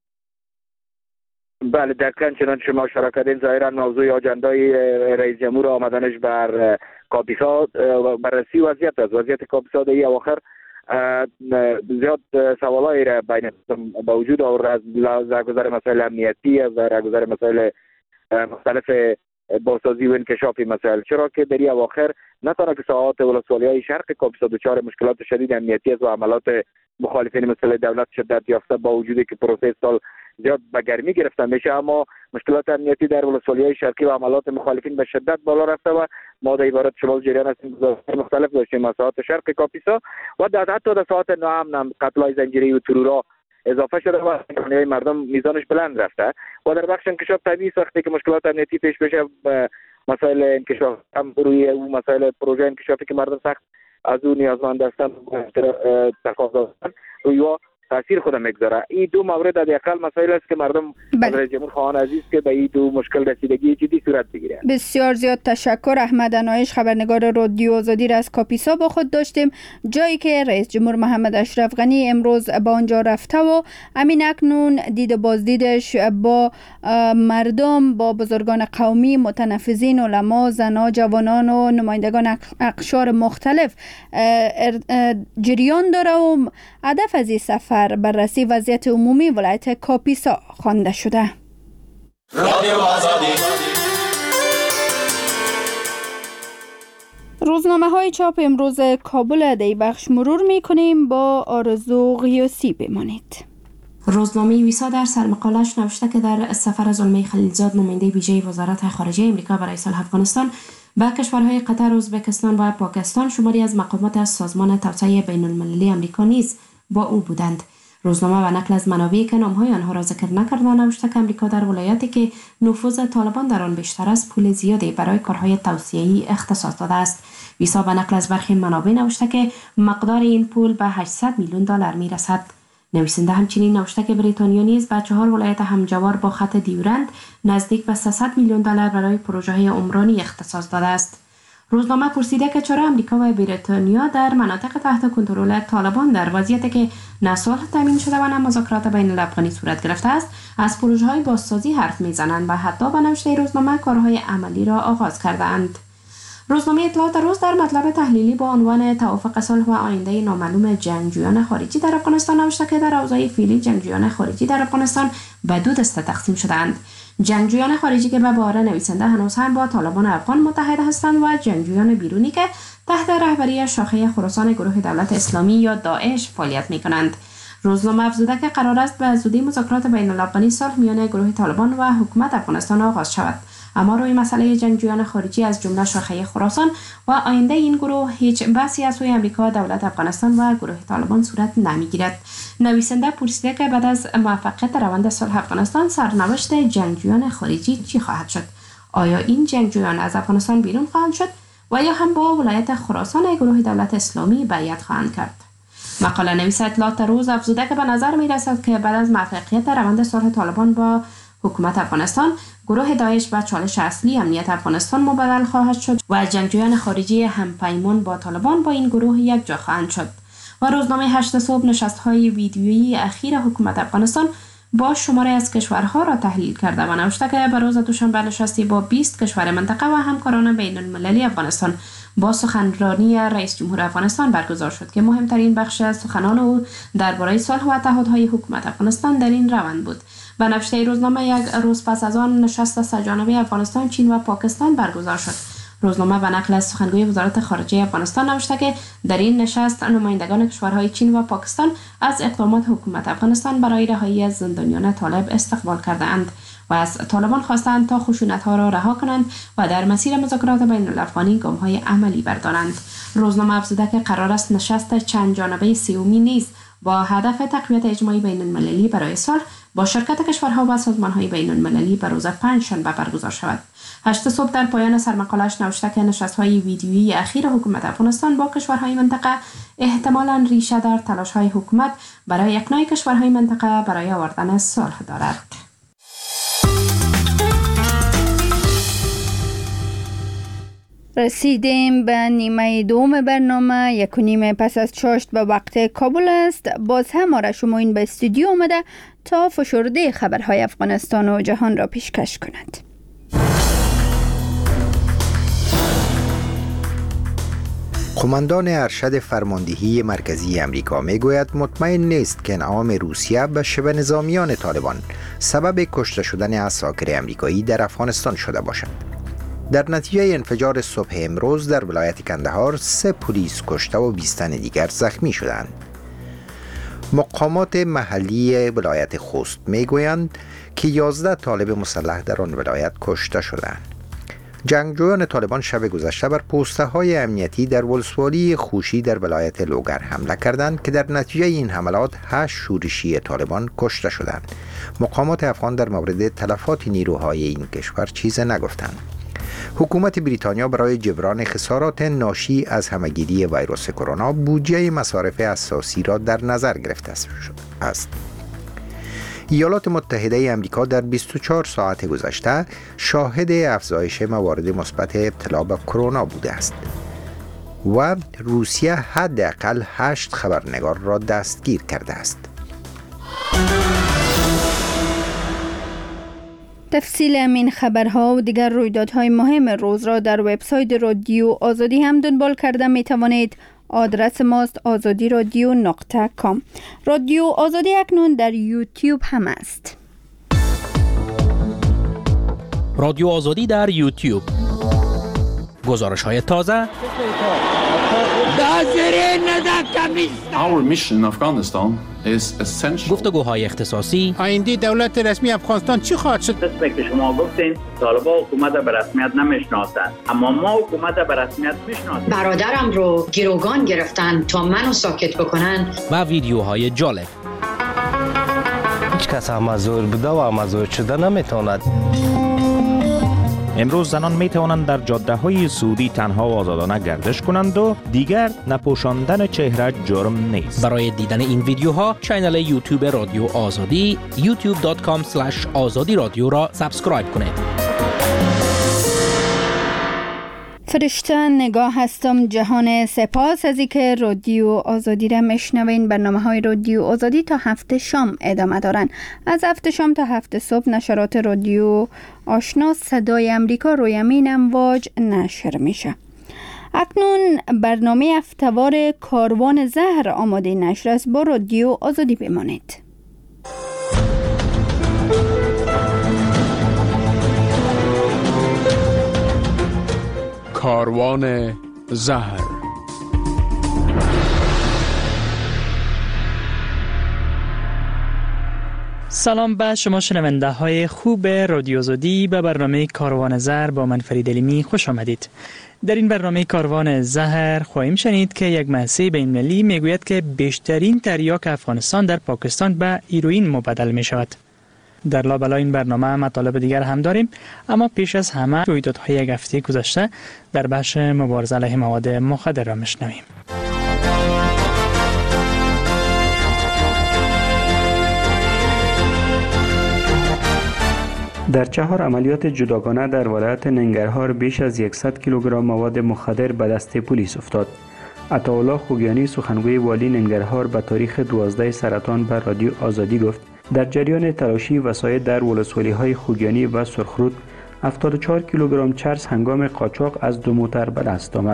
بله دقیقاً چنانچه شما اشاره کردین، ظاهرا موضوع اجندای رئیس جمهور آمدنش بر کاپیسا بررسی وضعیت است. وضعیت کاپیسا در این اواخر زیاد سوالایی را بین با وجود آورده، از رهگذر مسائل امنیتی، از رهگذر مسائل مختلف بازسازی و انکشاف مسائل، چرا که در این اواخر نه تنها که ساحات ولسوالی‌های شرق کاپیسا دچار مشکلات شدید امنیتی است و عملات مخالفین مسئله دولت شدت یافته، با وجودی که پروسه سال زیاد به گرمی گرفته میشه، اما مشکلات امنیتی در ولسوالی‌های شرقی و عملات مخالفین به شدت بالا رفته و ما در عبارت شمال جریان هستیم مختلف داشتیم از ساحات شرق کاپیسا و حتی در ساحات ناامن قتل‌های زنجیره‌ای و ترورها اضافه شده و مردم میزانش بلند رفته و در بخش انکشاف طبیعی وقتی که مشکلات امنیتی پیش بشه، مسائل انکشاف هم روی اون مسائل پروژه انکشافی که مردم سخت از اون نیازمند هستند تقاضا دارن روی تاثیر خود میگذاره. این دو مورد حداقل مسائل است که مردم از رئیس جمهور خواهان عزیز که به این دو مشکل رسیدگی جدی صورت بگیره. بسیار زیاد تشکر. احمد انایش، خبرنگار رادیو آزادی را از کاپیسا با خود داشتیم، جایی که رئیس جمهور محمد اشرف غنی امروز به آنجا رفته و همین اکنون دید بازدیدش با مردم، با بزرگان قومی، متنفذین، علما، زنان، جوانان و نمایندگان اقشار مختلف جریان داره و هدف از این سفر بررسی وضعیت عمومی ولایت کاپیسا خوانده شده. روزنامه های چاپ امروز کابل دی بخش مرور می کنیم. با آرزو غیاسی بمانید. روزنامه ویسا در سرمقاله‌اش نوشته که در سفر زلمه خلیلزاد نماینده ویژه وزارت خارجه امریکا برای صلح افغانستان به کشورهای قطر، ازبکستان و پاکستان شماری از مقامات از سازمان توسعه بین المللی امریکا نیز با او بودند. روزنامه و نقل از منابعی که نامهای آنها را ذکر نکرده نوشته که امریکا در ولایاتی که نفوذ طالبان در آن بیشتر است پول زیادی برای کارهای توسعه‌ای اختصاص داده است. ویسا به نقل از برخی منابع نوشته که مقدار این پول به 800 میلیون دلار میرسد. نویسنده همچنین نوشته که بریتانیا نیز به 4 ولایت همجوار با خط دیورند نزدیک به 300 میلیون دلار برای پروژه‌های عمرانی اختصاص داده است. روزنامه پرسیده که چرا امریکا و بریتانیا در مناطق تحت کنترل طالبان در وضعیتی که نه صلح تامین شده و نه مذاکرات بین الافغانی صورت گرفته است از پروژه‌های بازسازی حرف میزنند و حتی به نوشته روزنامه کارهای عملی را آغاز کردند. روزنامه اطلاعات روز در مطلب تحلیلی با عنوان توافق صلح و آینده نامعلوم جنگجویان خارجی در افغانستان نوشته که در اوضاع فعلی جنگجویان خارجی در افغانستان به 2 دسته تقسیم شدند: جنگجویان خارجی که به باور نویسنده هنوز هم با طالبان افغان متحد هستند و جنگجویان بیرونی که تحت رهبری شاخه خراسان گروه دولت اسلامی یا داعش فعالیت می‌کنند. روزنامه افزوده که قرار است به زودی مذاکرات بین الافغانی صلح میان گروه طالبان و حکومت افغانستان آغاز شود، اما روی مسئله جنگجویان خارجی از جمله شاخه خراسان و آینده این گروه هیچ بحثی از سوی امریکا، دولت افغانستان و گروه طالبان صورت نمیگیرد. نویسنده پرسیده که بعد از موفقیت روند صلح افغانستان سرنوشت جنگجویان خارجی چی خواهد شد؟ آیا این جنگجویان از افغانستان بیرون خواهند شد و یا هم با ولایت خراسان گروه دولت اسلامی بیعت خواهند کرد؟ مقاله نویس اطلاعات روز افزوده که به نظر می رسد که بعد از موفقیت روند صلح طالبان با حکومت افغانستان، گروه داعش و چالش اصلی امنیت افغانستان مبدل خواهد شد و جنگجویان خارجی همپیمان با طالبان با این گروه یک جا خواهند شد. و روزنامه 8 صبح نشست‌های ویدیویی اخیر حکومت افغانستان با شماره از کشورها را تحلیل کرده و نوشته که به روز دوشنبه نشستی با 20 کشور منطقه و همکاران بین المللی افغانستان با سخنرانی رئیس جمهور افغانستان برگزار شد که مهمترین بخش از سخنان او درباره صلح و تعهدهای حکومت افغانستان در این روند بود. به نوشته روزنامه یک روز پس از آن نشست سه‌جانبه افغانستان، چین و پاکستان برگزار شد. روزنامه به نقل از سخنگوی وزارت خارجه افغانستان نوشته که در این نشست نمایندگان کشورهای چین و پاکستان از اقدامات حکومت افغانستان برای رهایی از زندانیان طالب استقبال کردند و از طالبان خواستند تا خشونت‌ها را رها کنند و در مسیر مذاکرات بین الافغانی گام‌های عملی بردارند. روزنامه افزوده که قرار است نشست چند جانبه سومی نیز با هدف تقویت اجماعی بین المللی برای صلح با شرکت کشورها و سازمان‌های بین المللی به روز پنجشنبه برگزار شود. 8 صبح در پایان سرمقاله‌اش نوشته که نشست‌های ویدیویی اخیر حکومت افغانستان با کشورهای منطقه احتمالاً ریشه در تلاش‌های حکومت برای اقناع کشورهای منطقه برای آوردن صلح دارد. رسیدیم به نیمه دوم برنامه. 1:30 پس از چاشت به وقت کابل است. باز هم آرشموین به استودیو آمده تا فشرده خبرهای افغانستان و جهان را پیشکش کند. قماندان ارشد فرماندهی مرکزی امریکا میگوید مطمئن نیست که انعام روسیه به شبه نظامیان طالبان سبب کشته شدن عساکر امریکایی در افغانستان شده باشد. در نتیجه انفجار صبح امروز در ولایت کندهار 3 پلیس کشته و 20 تن دیگر زخمی شدند. مقامات محلی ولایت خوست میگویند که 11 طالب مسلح در آن ولایت کشته شدند. جنگجویان طالبان شب گذشته بر پوسته های امنیتی در ولسوالی خوشی در ولایت لوگر حمله کردند که در نتیجه این حملات 8 شورشی طالبان کشته شدند. مقامات افغان در مورد تلفات نیروهای این کشور چیز نگفتند. حکومت بریتانیا برای جبران خسارات ناشی از همهگیری ویروس کرونا بودجه مصارف اساسی را در نظر گرفته است. ایالات متحده آمریکا در 24 ساعت گذشته شاهد افزایش موارد مثبت ابتلا به کرونا بوده است و روسیه حداقل 8 خبرنگار را دستگیر کرده است. تفصیل همین خبرها و دیگر رویدادهای مهم روز را در وبسایت رادیو آزادی هم دنبال کرده می توانید. آدرس ماست azadiradio.com. رادیو آزادی اکنون در یوتیوب هم است. رادیو آزادی در یوتیوب. گزارش های تازه. Our mission in Afghanistan is essential. گفتگوهای اختصاصی. آینده دولت رسمی افغانستان چی خواهد شد؟ قسمی که شما گفتین طالبان حکومت به رسمیت نمیشناسند، اما ما حکومت به رسمیت میشناسیم. برادرم رو گروگان گرفتن تا منو ساکت بکنن. و ویدیوهای جالب. هیچ کس مزور بوده و مزور شده نمیتواند. امروز زنان می توانند در جاده های سعودی تنها و آزادانه گردش کنند و دیگر نپوشاندن چهره جرم نیست. برای دیدن این ویدیوها کانال یوتیوب رادیو آزادی youtube.com/azadi radio را سابسکرایب کنید. فرشته نگاه هستم جهان. سپاس از اینکه رادیو آزادی را میشنوین. برنامه‌های رادیو آزادی تا 7 شام ادامه دارن. از 7 شام تا 7 صبح نشرات رادیو آشنا صدای امریکا روی امین امواج نشر میشه. اکنون برنامه هفته‌وار کاروان زهر آماده نشر است. با رادیو آزادی بمانید. کاروان زهر. سلام به شما شنونده های خوب رادیو آزادی. به برنامه کاروان زهر با من فرید علیمی خوش آمدید. در این برنامه کاروان زهر خواهیم شنید که یک مؤسسه بین‌المللی میگوید که بیشترین تریاک افغانستان در پاکستان به هیروئین مبدل می شود. در لابلای این برنامه مطالب دیگر هم داریم، اما پیش از همه رویدادهای یک هفته گذشته در بخش مبارزه علیه مواد مخدر را میشنویم. در 4 عملیات جداگانه در ولایت ننگرهار بیش از 100 کیلوگرم مواد مخدر به دست پلیس افتاد. عطاالله خوگیانی سخنگوی والی ننگرهار به تاریخ 12 سرطان به رادیو آزادی گفت در جریان تلاشی وسایل در ولسوالی‌های خوگیانی و سرخرود 74 کیلوگرم چرس هنگام قاچاق از 2 موتر به دست آمد.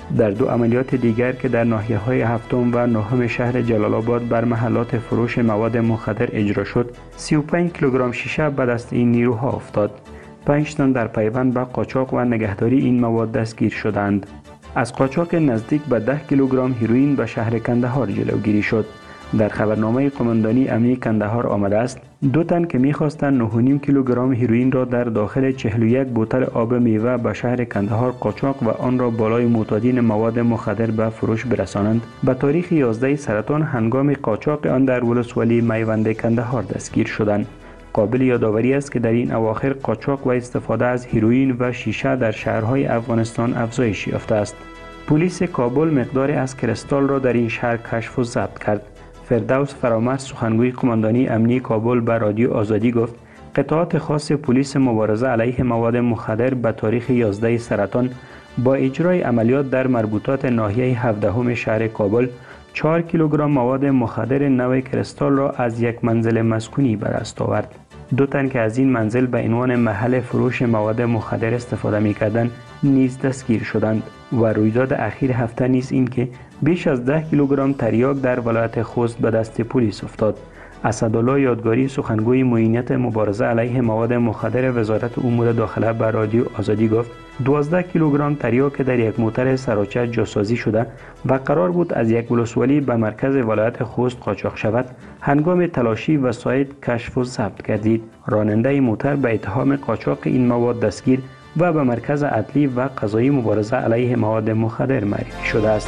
در 2 عملیات دیگر که در ناحیه‌های 7 و 9 شهر جلال آباد بر محلات فروش مواد مخدر اجرا شد، 35 کیلوگرم شیشه به دست این نیروها افتاد. 5 تن در پیوند به قاچاق و نگهداری این مواد دستگیر شدند. از قاچاق نزدیک به 10 کیلوگرم هیروئین به شهر کندهار جلوگیری شد. در خبرنامه قماندانی امنیه کندهار آمده است 2 تن که می‌خواستند 9.5 کیلوگرم هیروئین را در داخل 41 بوتل آب میوه به شهر کندهار قاچاق و آن را بالای معتادین مواد مخدر به فروش برسانند، به تاریخ 11 سرطان هنگام قاچاق آن در ولسوالی میوند کندهار دستگیر شدند. قابل یادآوری است که در این اواخر قاچاق و استفاده از هیروئین و شیشه در شهرهای افغانستان افزایش یافته است. پلیس کابل مقداری از کریستال را در این شهر کشف و ضبط کرد. فردوس فرامرز سخنگوی قماندانی امنیه کابل به رادیو آزادی گفت قطعات خاص پلیس مبارزه علیه مواد مخدر به تاریخ 11 سرطان با اجرای عملیات در مربوطات ناحیه 17 شهر کابل 4 کیلوگرم مواد مخدر نوع کریستال را از یک منزل مسکونی به دست آورد. 2 تن که از این منزل به عنوان محل فروش مواد مخدر استفاده می‌کردند نیز دستگیر شدند و رویداد اخیر هفته نیز این که بیش از 10 کیلوگرم تریاک در ولایت خوست به دست پلیس افتاد. اسدالله یادگاری سخنگوی معینیت مبارزه علیه مواد مخدر وزارت امور داخله به رادیو آزادی گفت 12 کیلوگرم تریاک در یک موتر سراچه جاسازی شده و قرار بود از یک ولسوالی به مرکز ولایت خوست قاچاق شود. هنگام تلاشی وسایط کشف و ضبط گردید. راننده موتر به اتهام قاچاق این مواد دستگیر و به مرکز عدلی و قضایی مبارزه علیه مواد مخدر معرفی شده است.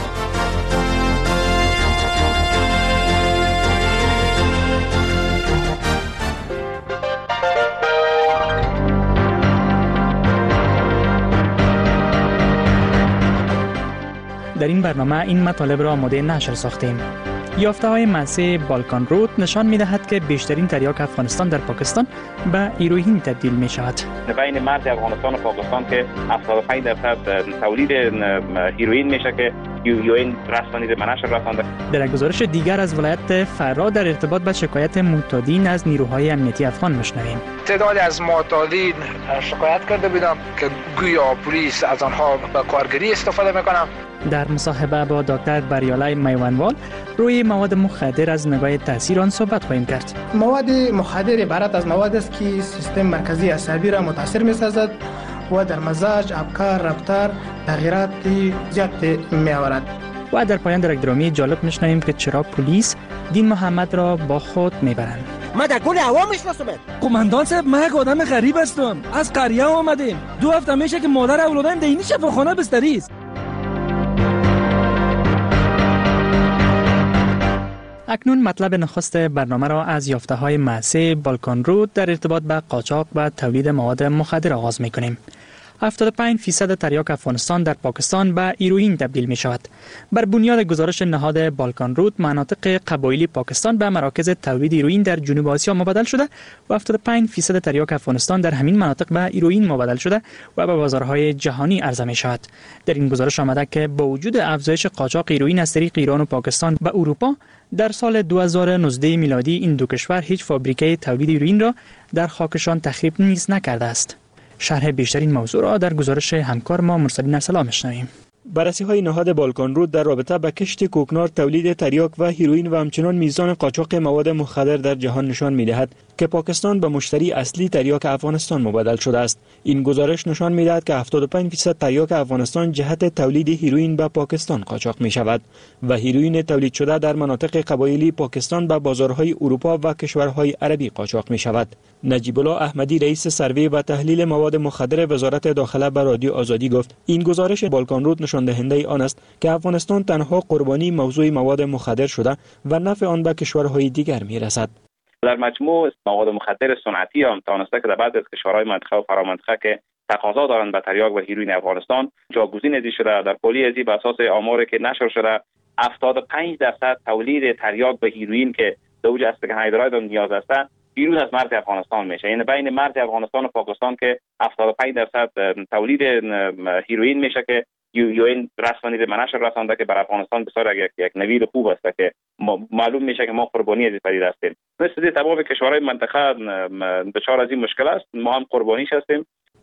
در این برنامه این مطالب را آماده نشر ساختیم. یافته‌های مؤسسه بالکان رود نشان می‌دهد که بیشترین تریاک افغانستان در پاکستان به هیروئین تبدیل می‌شود. بین مرز افغانستان و پاکستان که 75% تولید هیروئین میشه که این رسانید منشر رسانده. در یک گزارش دیگر از ولایت فرا در ارتباط با شکایت معتادین از نیروهای امنیتی افغان میشنویم. تعدادی از معتادین شکایت کرده بودم که گویا پلیس از آنها به کارگری استفاده میکنم. در مصاحبه با دکتر بریالای میوانوال روی مواد مخدر از نگاه تاثیر آن صحبت خواهیم کرد. مواد مخدر عبارت از مواد است که سیستم مرکزی عصبی را متاثر می‌سازد و در مزاج، افکار، رفتار تغییرات زیاد می‌آورد. و در پایان در یک درامی جالب می‌شنویم که چرا پلیس دین محمد را با خود میبرند. ما در گل هوا میشناسم. قماندان صاحب من یک آدم غریب هستم. از قریه آمدیم. 2 هفته میشه که مادر اولادم در این شفاخانه بستری است. اکنون مطلب نخست برنامه را از یافته‌های مؤسسه بالکان رود در ارتباط با قاچاق و تولید مواد مخدر آغاز می‌کنیم. 75% تریاک افغانستان در پاکستان به هیروئین تبدیل می شود. بر بنیاد گزارش نهاد بالکان رود مناطق قبایلی پاکستان به مراکز تولید هیروئین در جنوب آسیا مبادل شده و 75% تریاک افغانستان در همین مناطق به هیروئین مبادل شده و به بازارهای جهانی عرضه می شود. در این گزارش آمده که با وجود افزایش قاچاق هیروئین از طریق ایران و پاکستان به اروپا در سال 2019 میلادی این دو کشور هیچ فابریکه تولید هیروئین را در خاکشان تخریب نیز نکرده است. شرح بیشتر این موضوع را در گزارش همکار ما مرسلین ارسلا میشنویم. بررسی‌های نهاد بالکان رود در رابطه با کشت کوکنار، تولید تریاک و هیروئین و همچنین میزان قاچاق مواد مخدر در جهان نشان می‌دهد که پاکستان به مشتری اصلی تریاک افغانستان مبادل شده است. این گزارش نشان می‌دهد که 75% تریاک افغانستان جهت تولید هیروئین به پاکستان قاچاق می‌شود و هیروئین تولید شده در مناطق قبایلی پاکستان به بازارهای اروپا و کشورهای عربی قاچاق می‌شود. نجیب الله احمدی رئیس سروی و تحلیل مواد مخدر وزارت داخله به رادیو آزادی گفت این گزارش بالکان رود نشان دهنده آن است که افغانستان تنها قربانی موضوع مواد مخدر شده و نفع آن به کشورهای دیگر میرسد. در مجموع مواد مخدر صنعتی هم توانسته که در بعضی از کشورهای منطقه و فرامنطقه که تقاضا دارند به تریاک و هیروئین افغانستان جاگزین ازی شده. در کلی ازی به اساس آماری که نشر شده 75% تولید تریاک و هیروئین که دوج است که هایدراید نیاز است بیرون از مرز افغانستان میشه. یعنی بین مرز افغانستان و پاکستان که 75% تولید هیروئین میشه که این رسانید منشر رسانده که بر افغانستان بسیار یک نوید خوب است که معلوم میشه که ما قربانی از این پدیده هستیم. مثل تمام کشورهای منطقه دچار از این مشکل است، ما هم قربانیش هستیم.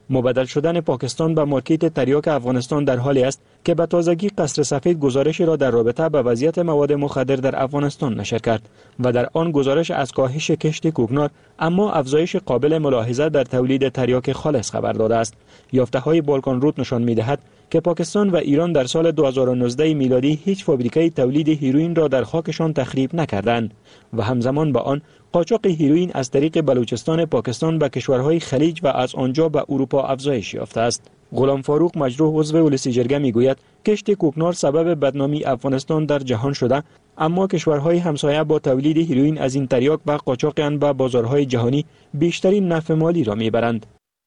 مبادل شدن پاکستان به مارکت تریاک افغانستان در حالی است که به تازگی قصر سفید گزارشی را در رابطه به وضعیت مواد مخدر در افغانستان نشر کرد و در آن گزارش از کاهش کشت کوکنار اما افزایش قابل ملاحظه در تولید تریاک خالص خبر داده است. یافته‌های بالکان رود نشان می‌دهد که پاکستان و ایران در سال 2019 میلادی هیچ فابریکه تولید هیروئین را در خاکشان تخریب نکردند و همزمان با آن قاچاق هیروئین از طریق بلوچستان پاکستان به کشورهای خلیج و از آنجا به اروپا افزایش یافته است. غلام فاروق مجروح عضو ولسی جرگه میگوید کشت کوکنار سبب بدنامی افغانستان در جهان شده، اما کشورهای همسایه با تولید هیروئین از این تریاک و قاچاق آن به بازارهای جهانی بیشترین نفع مالی را میبرند.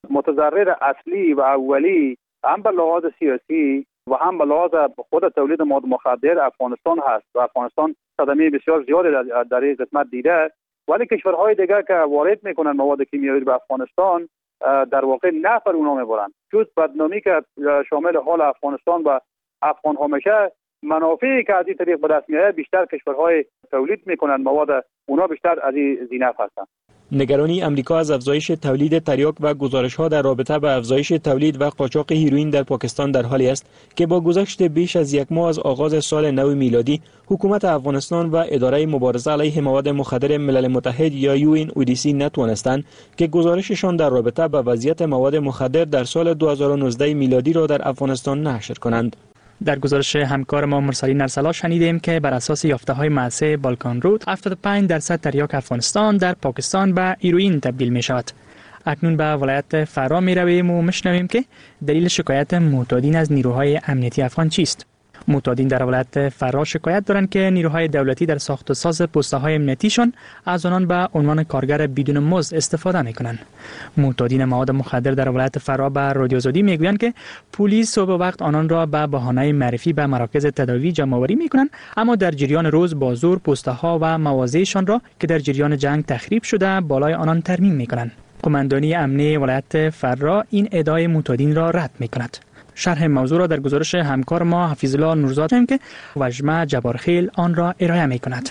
متضرر اصلی و اولی هم به لحاظ سیاسی و هم به لحاظ خود تولید مواد مخدر افغانستان هست و افغانستان صدمه بسیار زیادی در این قسمت دیده، ولی کشورهای دیگر که وارد میکنن مواد کیمیایی به افغانستان در واقع نفع اونا میبرن. جز بدنامی که شامل حال افغانستان و افغان ها میشه، منافعی که از این طریق به دست میاد بیشتر کشورهای تولید میکنن مواد، اونا بیشتر از این زینف هستن. نگرانی امریکا از افزایش تولید تریاک و گزارش‌ها در رابطه با افزایش تولید و قاچاق هیروئین در پاکستان در حالی است که با گذشت بیش از یک ماه از آغاز سال نو میلادی حکومت افغانستان و اداره مبارزه علیه مواد مخدر ملل متحد یا UNODC نتوانستند که گزارششان در رابطه با وضعیت مواد مخدر در سال 2019 میلادی را در افغانستان نشر کنند. در گزارش همکار ما مرسلین ارسلا شنیدیم که بر اساس یافته‌های مؤسسه بالکان رود 75% تریاک افغانستان در پاکستان به هیروئین تبدیل می شود. اکنون به ولایت فرا می رویم و میشنویم که دلیل شکایت معتادین از نیروهای امنیتی افغان چیست. معتادین در ولایت فرا شکایت دارند که نیروهای دولتی در ساخت و ساز پست‌های امنیتیشان از آنان به عنوان کارگر بدون مزد استفاده می‌کنند. معتادین مواد مخدر در ولایت فرا به رادیو آزادی میگویند که پلیس صبح وقت آنان را به بهانه معرفی به مراکز تداوی جمع‌آوری می‌کنند، اما در جریان روز با زور پست‌ها و مواضعشان را که در جریان جنگ تخریب شده بالای آنان ترمیم می‌کنند. قماندانی امنیه ولایت فرا این ادعای معتادین را رد می‌کند. شرح موضوع را در گزارش همکار ما حفیظ الله نورزاد که وجمه جبارخیل آن را ارائه می کند.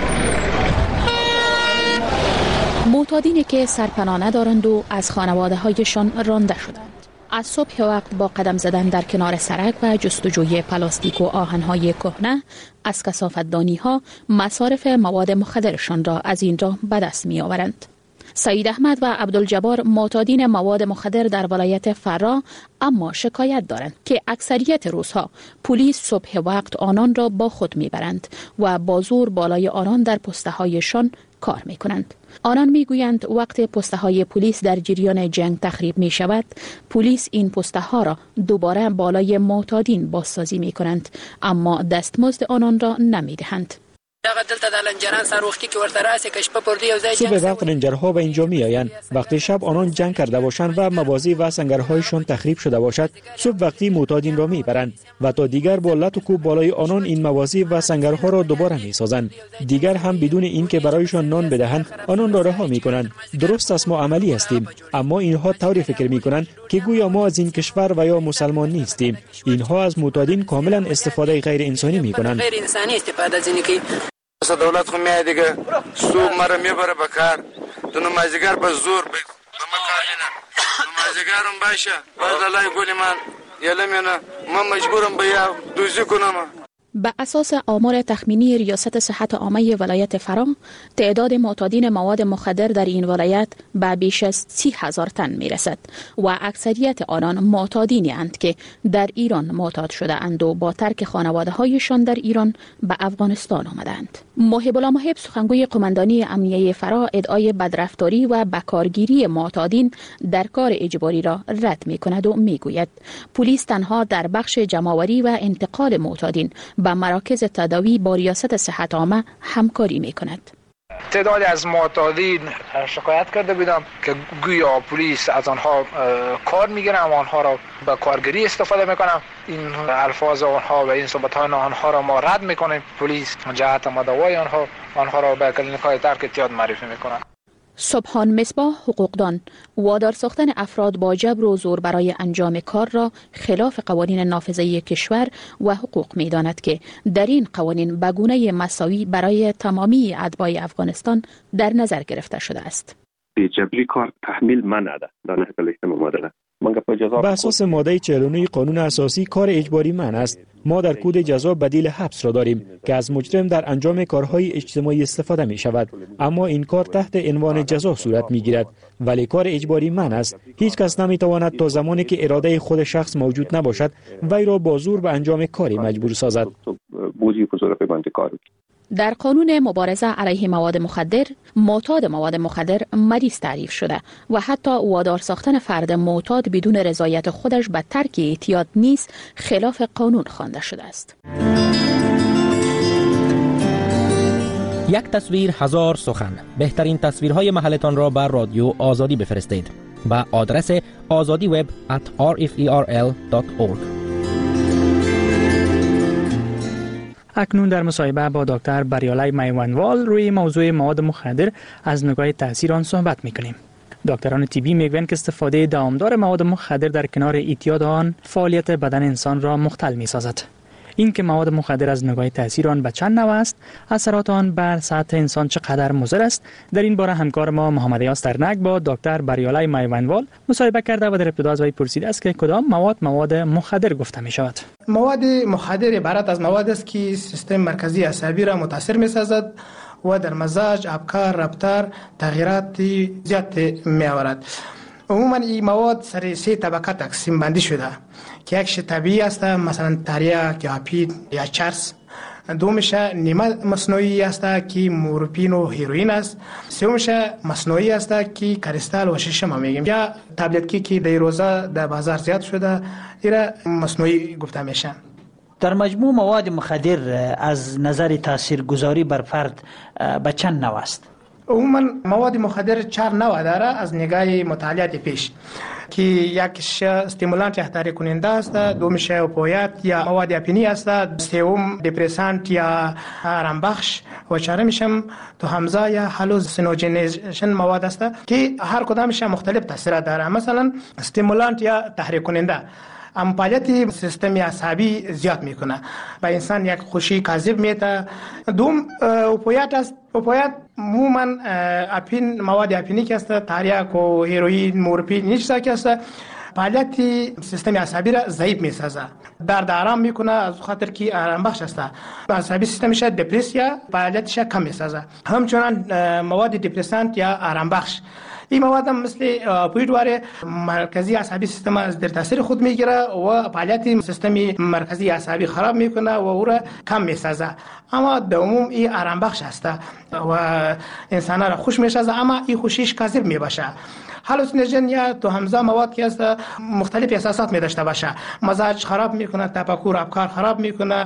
معتادینی که سرپناه ندارند و از خانواده هایشان رانده شدند از صبح وقت با قدم زدن در کنار سرک و جستجوی پلاستیک و آهن‌های کهنه از کثافت‌دانی ها مصارف مواد مخدرشان را از اینجا به دست می آورند. سعید احمد و عبدالجبار معتادین مواد مخدر در ولایت فرا اما شکایت دارند که اکثریت روزها پلیس صبح وقت آنان را با خود میبرند و با زور بالای آنان در پسته‌هایشان کار میکنند. آنان میگویند وقت پسته‌های پلیس در جریان جنگ تخریب می شود، پلیس این پسته‌ها را دوباره بالای معتادین بازسازی میکنند، اما دستمزد آنان را نمیدهند. صبح وقت رنجرها به اینجا می آیند. وقتی شب آنان جنگ کرده باشند و مواضع و سنگرهایشان تخریب شده باشد، صبح وقتی معتادین را می برند و تا دیگر با لط و کوب بالای آنان این مواضع و سنگرها را دوباره می سازند. دیگر هم بدون اینکه برایشان نان بدهند آنان را رها می کنند. درست است ما عملی هستیم، اما اینها طوری فکر می کنند که گویا ما از این کشور و یا مسلمان نیستیم. اینها از معتادین کاملا استفاده غیر انسانی می کنند. دولت خو میاد دیگه صبح مرا میبره به کار تو نمازیگر به زور به مکانینا نمازیگرم باشه باز الله گلی من یلمینه ما مجبورم به یا دوزی کنم. به اساس آمار تخمینی ریاست صحت عامه ولایت فرا، تعداد معتادین مواد مخدر در این ولایت به بیش از 30,000 تن میرسد و اکثریت آنان معتادینی اند که در ایران معتاد شده اند و با ترک خانواده هایشان در ایران به افغانستان آمدند. محب الله محب سخنگوی قماندانی امنیه فرا ادعای بدرفتاری و بکارگیری معتادین در کار اجباری را رد می کند و می گوید پلیس تنها در بخش جمع‌آوری و انتقال معتادین به مراکز تداوی با ریاست صحت عامه همکاری می کند. تعدادی از معتادین شکایت کرده بودم که گویا پلیس از آنها کار میگیرن و آنها را به کارگری استفاده میکنن. این الفاظ آنها و این صحبت‌های آنها را ما رد میکنیم. پلیس جهت مدوای آنها را به کلینیک‌های ترک اعتیاد معرفی میکنن. سبحان مصباح حقوقدان وادار ساختن افراد با جبر و زور برای انجام کار را خلاف قوانین نافذه کشور و حقوق می‌داند که در این قوانین به گونه مساوی برای تمامی اتباع افغانستان در نظر گرفته شده است. جبری کار تحمیل منع ده در نهج الاجتماع مادره به اساس ماده 49 قانون اساسی کار اجباری منع است. ما در کد جزا بدیل حبس را داریم که از مجرم در انجام کارهای اجتماعی استفاده می شود، اما این کار تحت عنوان جزا صورت می گیرد، ولی کار اجباری منع است. هیچ کس نمی تواند تا زمانی که اراده خود شخص موجود نباشد وی را با زور به انجام کاری مجبور سازد. در قانون مبارزه علیه مواد مخدر، معتاد مواد مخدر مریض تعریف شده و حتی وادار ساختن فرد معتاد بدون رضایت خودش به ترک اعتیاد نیز خلاف قانون خوانده شده است. یک تصویر هزار سخن. بهترین تصویرهای محلتان را بر رادیو آزادی بفرستید به آدرس azadiweb@rferl.org. اکنون در مصاحبه با دکتر بریالای میوانوال روی موضوع مواد مخدر از نگاه تاثیر آن صحبت می‌کنیم. دکتران طبی میگویند که استفاده دامدار مواد مخدر در کنار اعتیاد آن فعالیت بدن انسان را مختل می‌سازد. این که مواد مخدر از نگاه تاثیر آن به چند نوع است، اثرات آن بر سطح انسان چقدر مضر است، در این باره همکار ما محمد یاس ترنک با دکتر بریالای میوانوال مصاحبه کرده و در ابتدا از وی پرسیده است که کدام مواد مخدر گفته می شود. مواد مخدر عبارت از مواد است که سیستم مرکزی عصبی را متاثر می سازد و در مزاج، افکار، رفتار تغییرات زیاد می آورد. عموما این مواد سر 3 طبقه تقسیم بندی شده که یکش طبیعی است، مثلا تریاک یا اپید یا چرس. دومش نیمه مصنوعی است که مورفین و هیروئین است. سومش مصنوعی است که کریستال و شیشه ما میگیم، یا تبلت که در روزا در بازار زیاد شده ایرا مصنوعی گفته میشن. در مجموع مواد مخدر از نظر تاثیرگذاری بر فرد به چند نوع است؟ عموما مواد مخدر 4 نوع داره از نگاه مطالعات پیش، که یکش استیمولانت یا تحریک کننده است، دومش اوپیات یا مواد اپینی است، سوم دپرسانت یا آرامبخش و چهارمش توهمزا یا هالوسینوژنیشن مواد است که هر کدامش مختلف تاثیرات داره. مثلا استیمولانت یا تحریک کننده فعالیت سیستم عصبی زیاد میکنه، به انسان یک خوشی کاذب میده. دوم اوپیات است. اوپیات عموما اپین مواد اپینی که است، تریاک و هیروئین، مورفین، این چیزا که است فعالیت سیستم عصبی را ضعیف میسازه، درد آرام میکنه، از خاطر که آرام بخش است. عصبی سیستمش دپرسیا فعالیتش کم میسازه. همچنان مواد دپرسانت یا آرام بخش، این مواد هم مثل اپوید واره مرکزی عصبی سیستم از در تاثیر خود میگیره و فعالیت سیستم مرکزی عصبی خراب میکنه و او را کم میسازه. اما در عموم این آرام بخش است و انسان را خوش میسازه، اما این خوشیش کاذب میباشه. هالوسینوژن یا توهمزا مواد که است مختلف احساسات می داشته باشه، مزاج خراب میکنه، تفکر افکار خراب میکنه،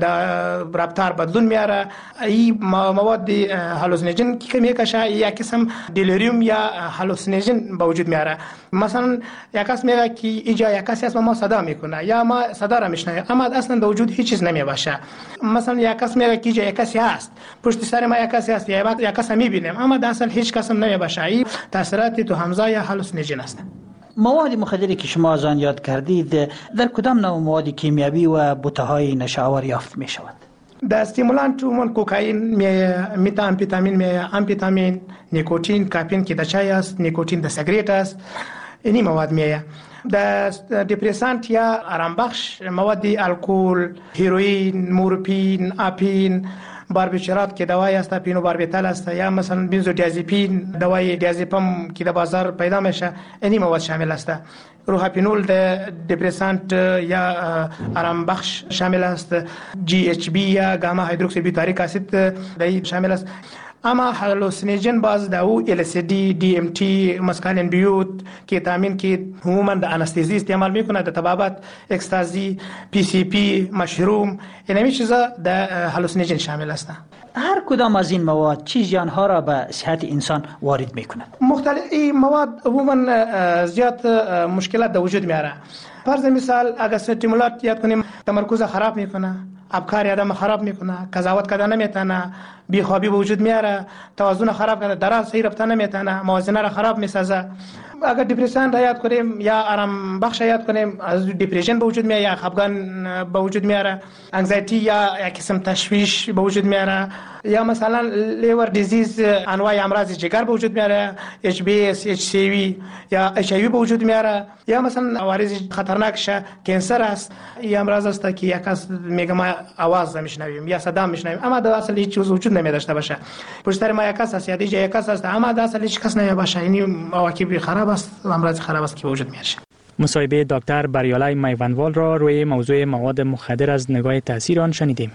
رفتار بدلون میاره. این مواد هالوسینوژن که میکشه یک قسم دیلیریوم یا هالوسینوژن به وجود میاره. مثلا یک کس میگه که اینجا یک کسی است ما صدا میکنه یا ما صدا را میشنویم، اما اصلا در وجود هیچ چیز نمیباشه. مثلا یک کس میگه که اینجا یک کسی هست، پشت سر ما یک کسی هست، یک کس میبینیم، اما در اصل هیچ کس نمیباشه. این تاثیرات توهمزا یا هالوسینوژن است. مواد مخدری که شما از آن یاد کردید در کدام نوع مواد کیمیایی و بوته‌های نشاور یافت می شود؟ در استیمولانت عموما کوکائین، متامفیتامین، امفیتامین، نیکوتین، کافین که در چای است، نیکوتین در سیگریت است، اینی مواد میه. در دپرسانت یا آرام بخش مواد الکل، هیروئین، مورفین، اپین، باربیتورات که دوای است، پینو باربیتال است، یا مثلا بنزودیازپین دوای دیازپام که در بازار پیدا میشه، اینی مواد شامل است. روحاپینول در دپرسانت یا آرام بخش شامل است. جی اچ بی یا گاما هیدروکسی بیوتاریک اسید در شامل است. اما هالوسینوژن باز داو LSD، DMT، مسکالین بیوت، کتامین که عموما در آنستزی استعمال میکنه، در طبابت اکستازی، PCP، مشروم، اینمی چیزا در هالوسینوژن شامل است. هر کدام از این مواد چیزی آنها را به صحت انسان وارد میکند؟ مختلف این مواد عموما زیاد مشکلات در وجود میاره. فرض مثال اگر استیمولات یاد کنیم تمرکز خراب میکنه، افکار آدم خراب میکنه، قضاوت کردن نمیتونه، بیخوابی به وجود میاره، توازن خراب کرده، دراز صحیح رفتن نمیتونه، موازنه را خراب میسازه. اگر دیپرسیون را یاد کنیم یا آرام بخش یاد کنیم، از دیپرشن به وجود میاد یا خفگان به وجود میاره، انگزایتی یا یک قسم تشویش به وجود میاره، یا مثلا لیور دیزیز انواع امراض جگر به وجود میاره، اچ بی اس، اچ سی وی یا اچ آی وی به وجود میاره، یا مثلا عوارض خطرناکش کانسر است. این امراض است که یک از میگه ما آواز میشنویم یا صدا میشنویم، اما در اصل هیچ چیز وجود نمیداشته باشه. پشت ما یک کس است یا دیگه یک کس است، اما در اصل هیچ کس نمیباشه. این عواقب خراب است، امراض خراب است که وجود میاد. مصاحبه دکتر بریالای میوندوال را روی موضوع مواد مخدر از نگاه تاثیر آن شنیدیم.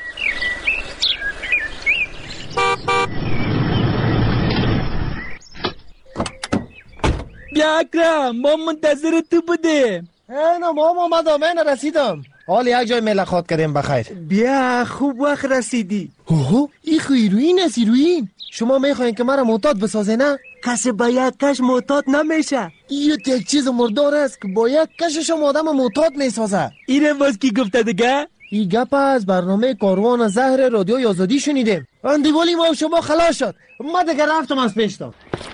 بیا اکرم، ما منتظر تو بودیم. اینا ما اومدم، من رسیدم. حال یک جای ملاقات کردیم بخیر. بیا خوب وقت رسیدی. اوه این هیروئین است، هیروئین. شما میخواین که مرا معتاد بسازه نه؟ کسی با یک کش معتاد نمیشه. این یک چیز مردار است که با یک کشش آدم معتاد میسازه. اینه باز کی گفته دیگه؟ این گپ از برنامه کاروان زهر رادیو آزادی شنیدیم. اندیوالی ما و شما خلاص شد. ما دیگه رفتم از پیشتم.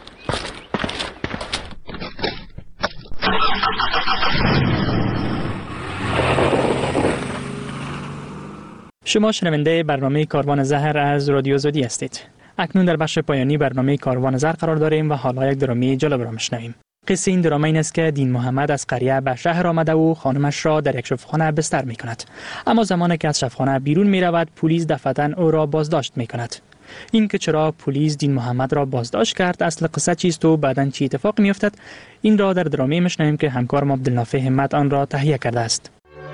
شما شنونده برنامه کاروان زهر از رادیو آزادی هستید. اکنون در بخش پایانی برنامه کاروان زهر قرار داریم و حالا یک درامی جالب را میشنویم. قصه این دراما این است که دین محمد از قریه به شهر آمده و خانمش را در یک شفاخانه بستر می کند. اما زمانی که از شفاخانه بیرون می رود، پلیس دفعتاً او را بازداشت می کند. این که چرا پلیس دین محمد را بازداشت کرد، اصل قصه چیست و بعداً چی اتفاق می افتد، این را در درامی میشنویم که همکارم عبدالنافع همت آن را تهیه کرده است.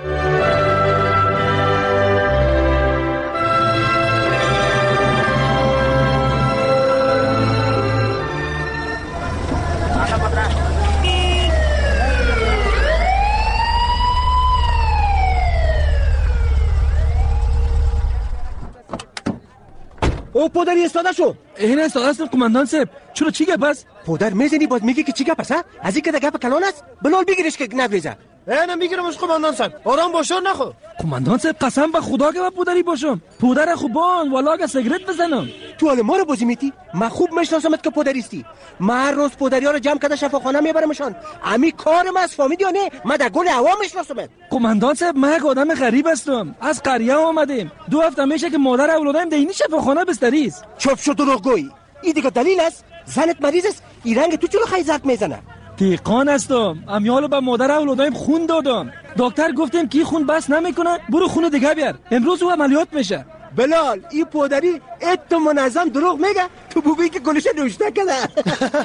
او پدری استاده شو. این استاده است قماندان صاحب. چرا چی گپ است؟ پدر میزنی باز میگی که چی گپ است؟ از این که گپ کلان است بلال بگیرش که نفریزه. اینا میگیرمش قماندان صاحب. آرام باش نخو. قماندان صاحب قسم به خدا که من پدری باشم. پدر خوبان والا که سیگرت بزنم. تو حال ما رو بازی میتی؟ من خوب میشناسمت که پدریستی. من هر روز پدریا رو جمع کرده شفاخانه میبرمشان. امی کارم از فهمیدی یا نه؟ من در گل هوا میشناسمت. قماندان صاحب من یک آدم غریب هستم. از قریه اومدیم. 2 هفته میشه که مادر اولادم در این شفاخانه بستری است. چوب شو دروغگویی. این دیگه دلیل است؟ زنت مریض است. این رنگ تو چرا خیلی زرد میزنه؟ دیقان هستم. امیالو به مادر اولادم خون دادم. دکتر گفتم که خون بس نمیکنه، برو خون دیگه بیار. امروز او عملیات میشه. بلال این پدری ات منظم دروغ میگه. تو بوبی که گلش نوشته کرده.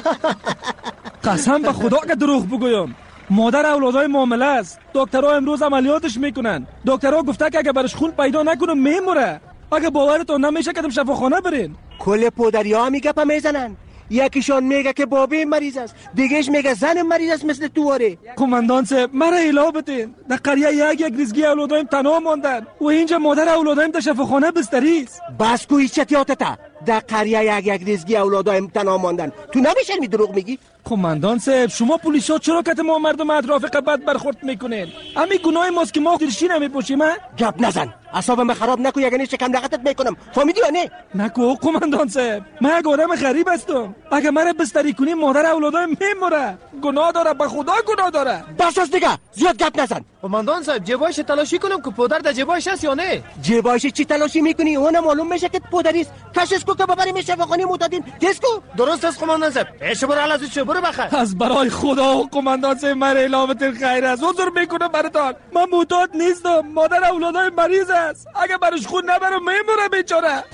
قسم به خدا که دروغ بگویم. مادر اولادای معامله است. دکترها امروز عملیاتش میکنن. دکترها گفته که اگه برش خون پیدا نکنه میموره. اگه باورتون نمیشه که شفاخانه برین. کل پدریا میگه پا میزنن. یکیشان میگه که بابی مریض است، دیگهش میگه زن مریض است مثل تو واره. قماندان صاحب مرا اله بدین. در قریه یک ریزگی اولادایم تنها ماندن و اینجا مادر اولادایم در شفاخانه بستری است. بس کو چتیاتتا. در قریه یک ریزگی اولادایم تنها ماندن. تو نمیشه می دروغ میگی؟ قماندان صاحب شما پلیسا چرا که ما مردم اطراف بد برخورد میکنین؟ همین گناه ماست که ما درشی نمیپوشیم. گپ نزن. اعصابم خراب نکو، یعنی شکم لغتت میکنم. فهمیدی یا نه؟ نکو قماندان صاحب. من یک آدم غریب هستم. اگه مرا بستری کنی مادر اولادایم میموره. گناه داره، به خدا گناه داره. بس است دیگه. زیاد گپ نزن. قماندان صاحب جیبایش تلاشی کنم که پدر در جیبایش است یا نه؟ جیبایش چی تلاشی میکنی؟ اون معلوم میشه که پدریست. کشش کو که ببریم شفاخانه معتادین. دیسکو درست است قماندان صاحب. ايش برو علازو چه برو بخیر. از برای خدا و قماندان صاحب مرا علامت خیر است. عذر میکنم براتون. من معتاد نیستم. مادر اولادای مریض است. اگه برش خون نبرم میموره بیچاره.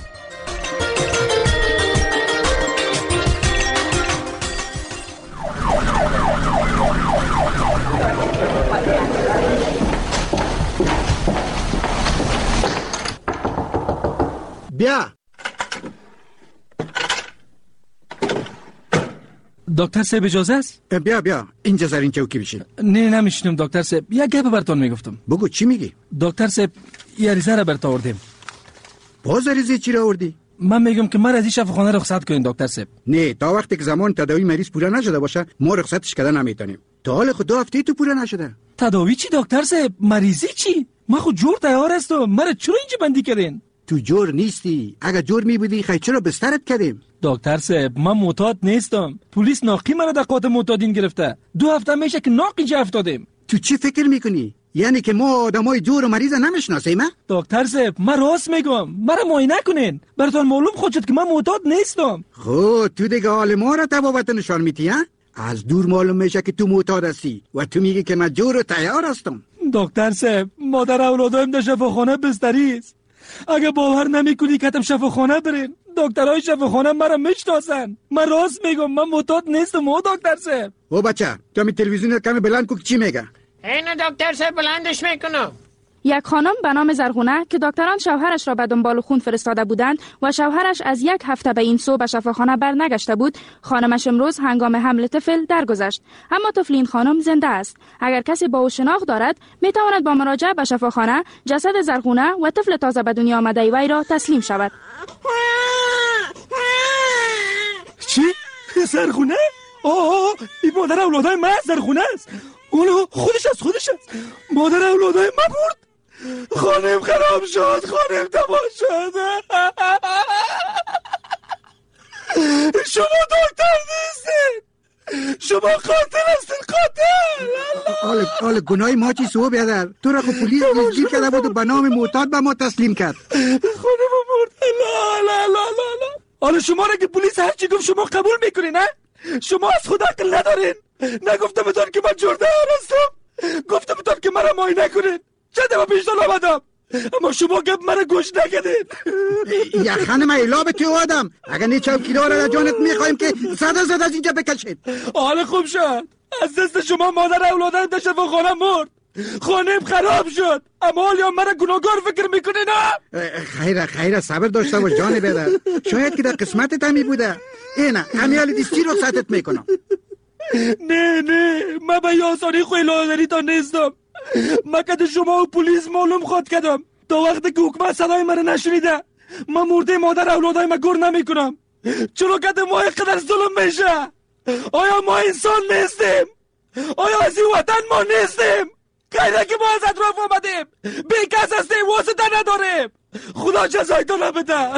بیا دکتر صاحب اجازه است؟ بیا اینجا زر این چوکی بشین. نه نمیشنم دکتر صاحب. یک گپ براتون میگفتم. بگو چی میگی؟ دکتر صاحب یه ریزه را برات آوردیم. باز ریزه چی را آوردی؟ من میگم که من از این شفاخانه رخصت کنین دکتر صاحب. نه تا وقتی که زمان تداوی مریض پورا نشده باشه ما رخصتش کردن نمیتونیم. تا حال خود 2 هفته تو پورا نشده. تداوی چی دکتر صاحب؟ مریضی چی؟ من خود جور تیار هستم. مرا چرا اینجا بندی کردین؟ تو جور نیستی. اگه جور می بودی خیلی چرا بسترت کردیم؟ دکتر صاحب من معتاد نیستم. پلیس ناقی منو در قاط معتادین گرفته. 2 هفته میشه که ناقی جا افتادیم. تو چی فکر میکنی؟ یعنی که ما آدمای جور و مریض نمیشناسیم؟ دکتر صاحب من راست میگم. مرا معاینه کنین. براتون معلوم خود شد که من معتاد نیستم. خود تو دیگه حال ما را تبابت نشان میدی ها؟ از دور معلوم میشه که تو معتاد هستی و تو میگی که من جور و تیار هستم. دکتر صاحب مادر اولادایم در شفاخانه بستری است. اگه باور نمیکنی کتم شفاخانه برین. دکترای شفاخانه مرا میشناسن. من راست میگم من معتاد نیستم دکتر صاحب. او بچه تو می تلویزیون کمی بلند کو چی میگه؟ اینو دکتر صاحب بلندش میکنم. یک خانم به نام زرغونه که دکتران شوهرش را به دنبال خون فرستاده بودند و شوهرش از 1 هفته به این سو به شفاخانه برنگشته بود، خانمش امروز هنگام حمل طفل درگذشت. اما طفل این خانم زنده است. اگر کسی با او شناخت دارد می تواند با مراجعه به شفاخانه جسد زرغونه و طفل تازه به دنیا آمده وی را تسلیم شود. چی؟ زرغونه؟ این مادر اولادای من زرغونه است. اونو خودش است. مادر اولادای من برد. خانم خراب شد. خانم تباه شد. شما دکتر نیستید. شما قاتل هستید. قاتل. حال گناهی ما چی سو بیادر؟ تو را خب پلیس گیر کرده بود و به نام معتاد به ما تسلیم کرد. خانم مرد. لا. حالا شما را که پلیس هر چی گفت شما قبول میکنین نه؟ شما از خود عقل ندارین. نگفتم بتون که من جرده هستم. گفتم بتون که مرا معاینه کنین. چه دفعه پیشتان آمدم اما شما گفت مرا گوش نکردین. یا خانم ایلا به تو آدم اگر نه چوکیدار را جانت میخوایم که زد از اینجا بکشید. حال خوب شد. از دست شما مادر اولادم در شفاخانه مرد. خانم خراب شد. اما حالا مرا گناهکار فکر میکنین نه؟ خیره صبر داشته باش جان بیادر. شاید که در قسمتت همی بوده. اینا همیال دیستی رو رخصتت میکنم. نه من به یاسانی خوی لادری تا نیستم. من که شما و پلیس معلوم خود کردم. تا وقتی که حکومت صدای مرا نشنیده من مرده مادر اولادای من گور نمی کنم. چرا که ما اینقدر ظلم میشه؟ آیا ما انسان نیستیم؟ آیا از این وطن ما نیستیم؟ غیره که ما از اطراف آمدیم بی کس هستیم واسطه نداریم. خدا جزایتان بده.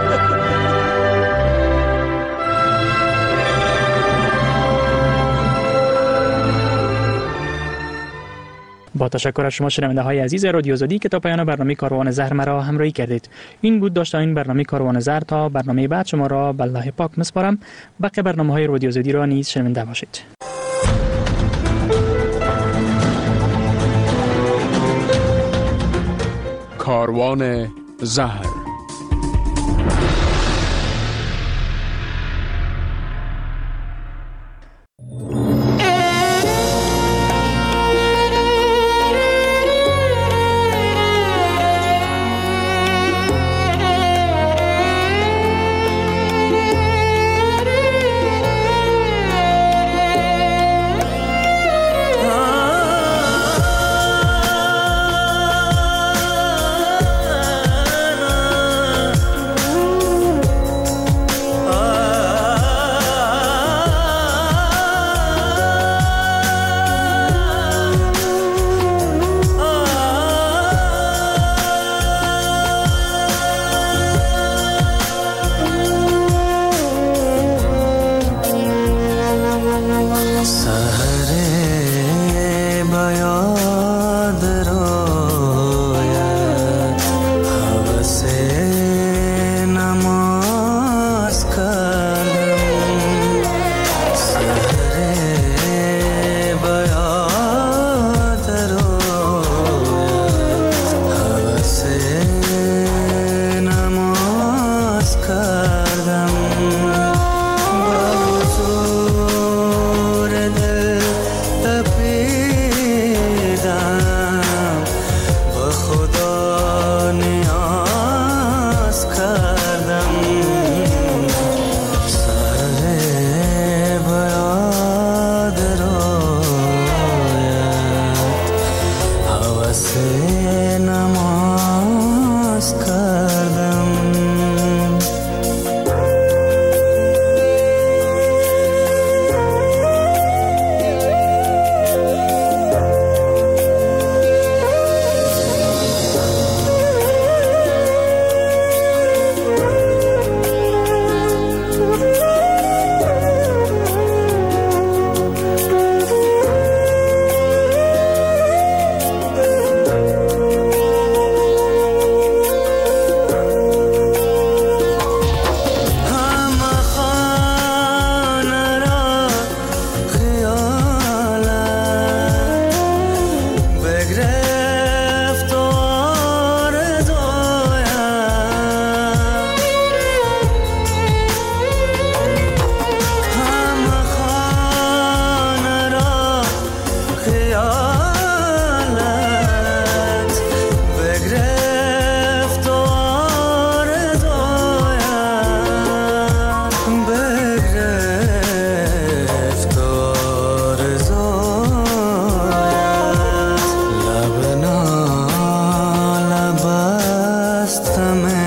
با تشکر از شما شنونده های عزیز رادیو آزادی که تا پایان برنامه کاروان زهر مرا همراهی کردید. این بود داشتن برنامه کاروان زهر. تا برنامه بعد شما را به الله پاک میسپارم. باقی برنامه های رادیو آزادی را نیز شنونده باشید. کاروان زهر.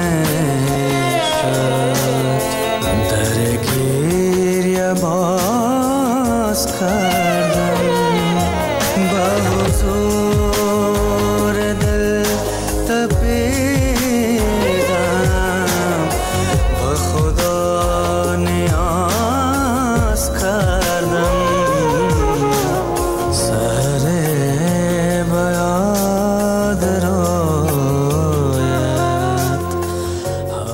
من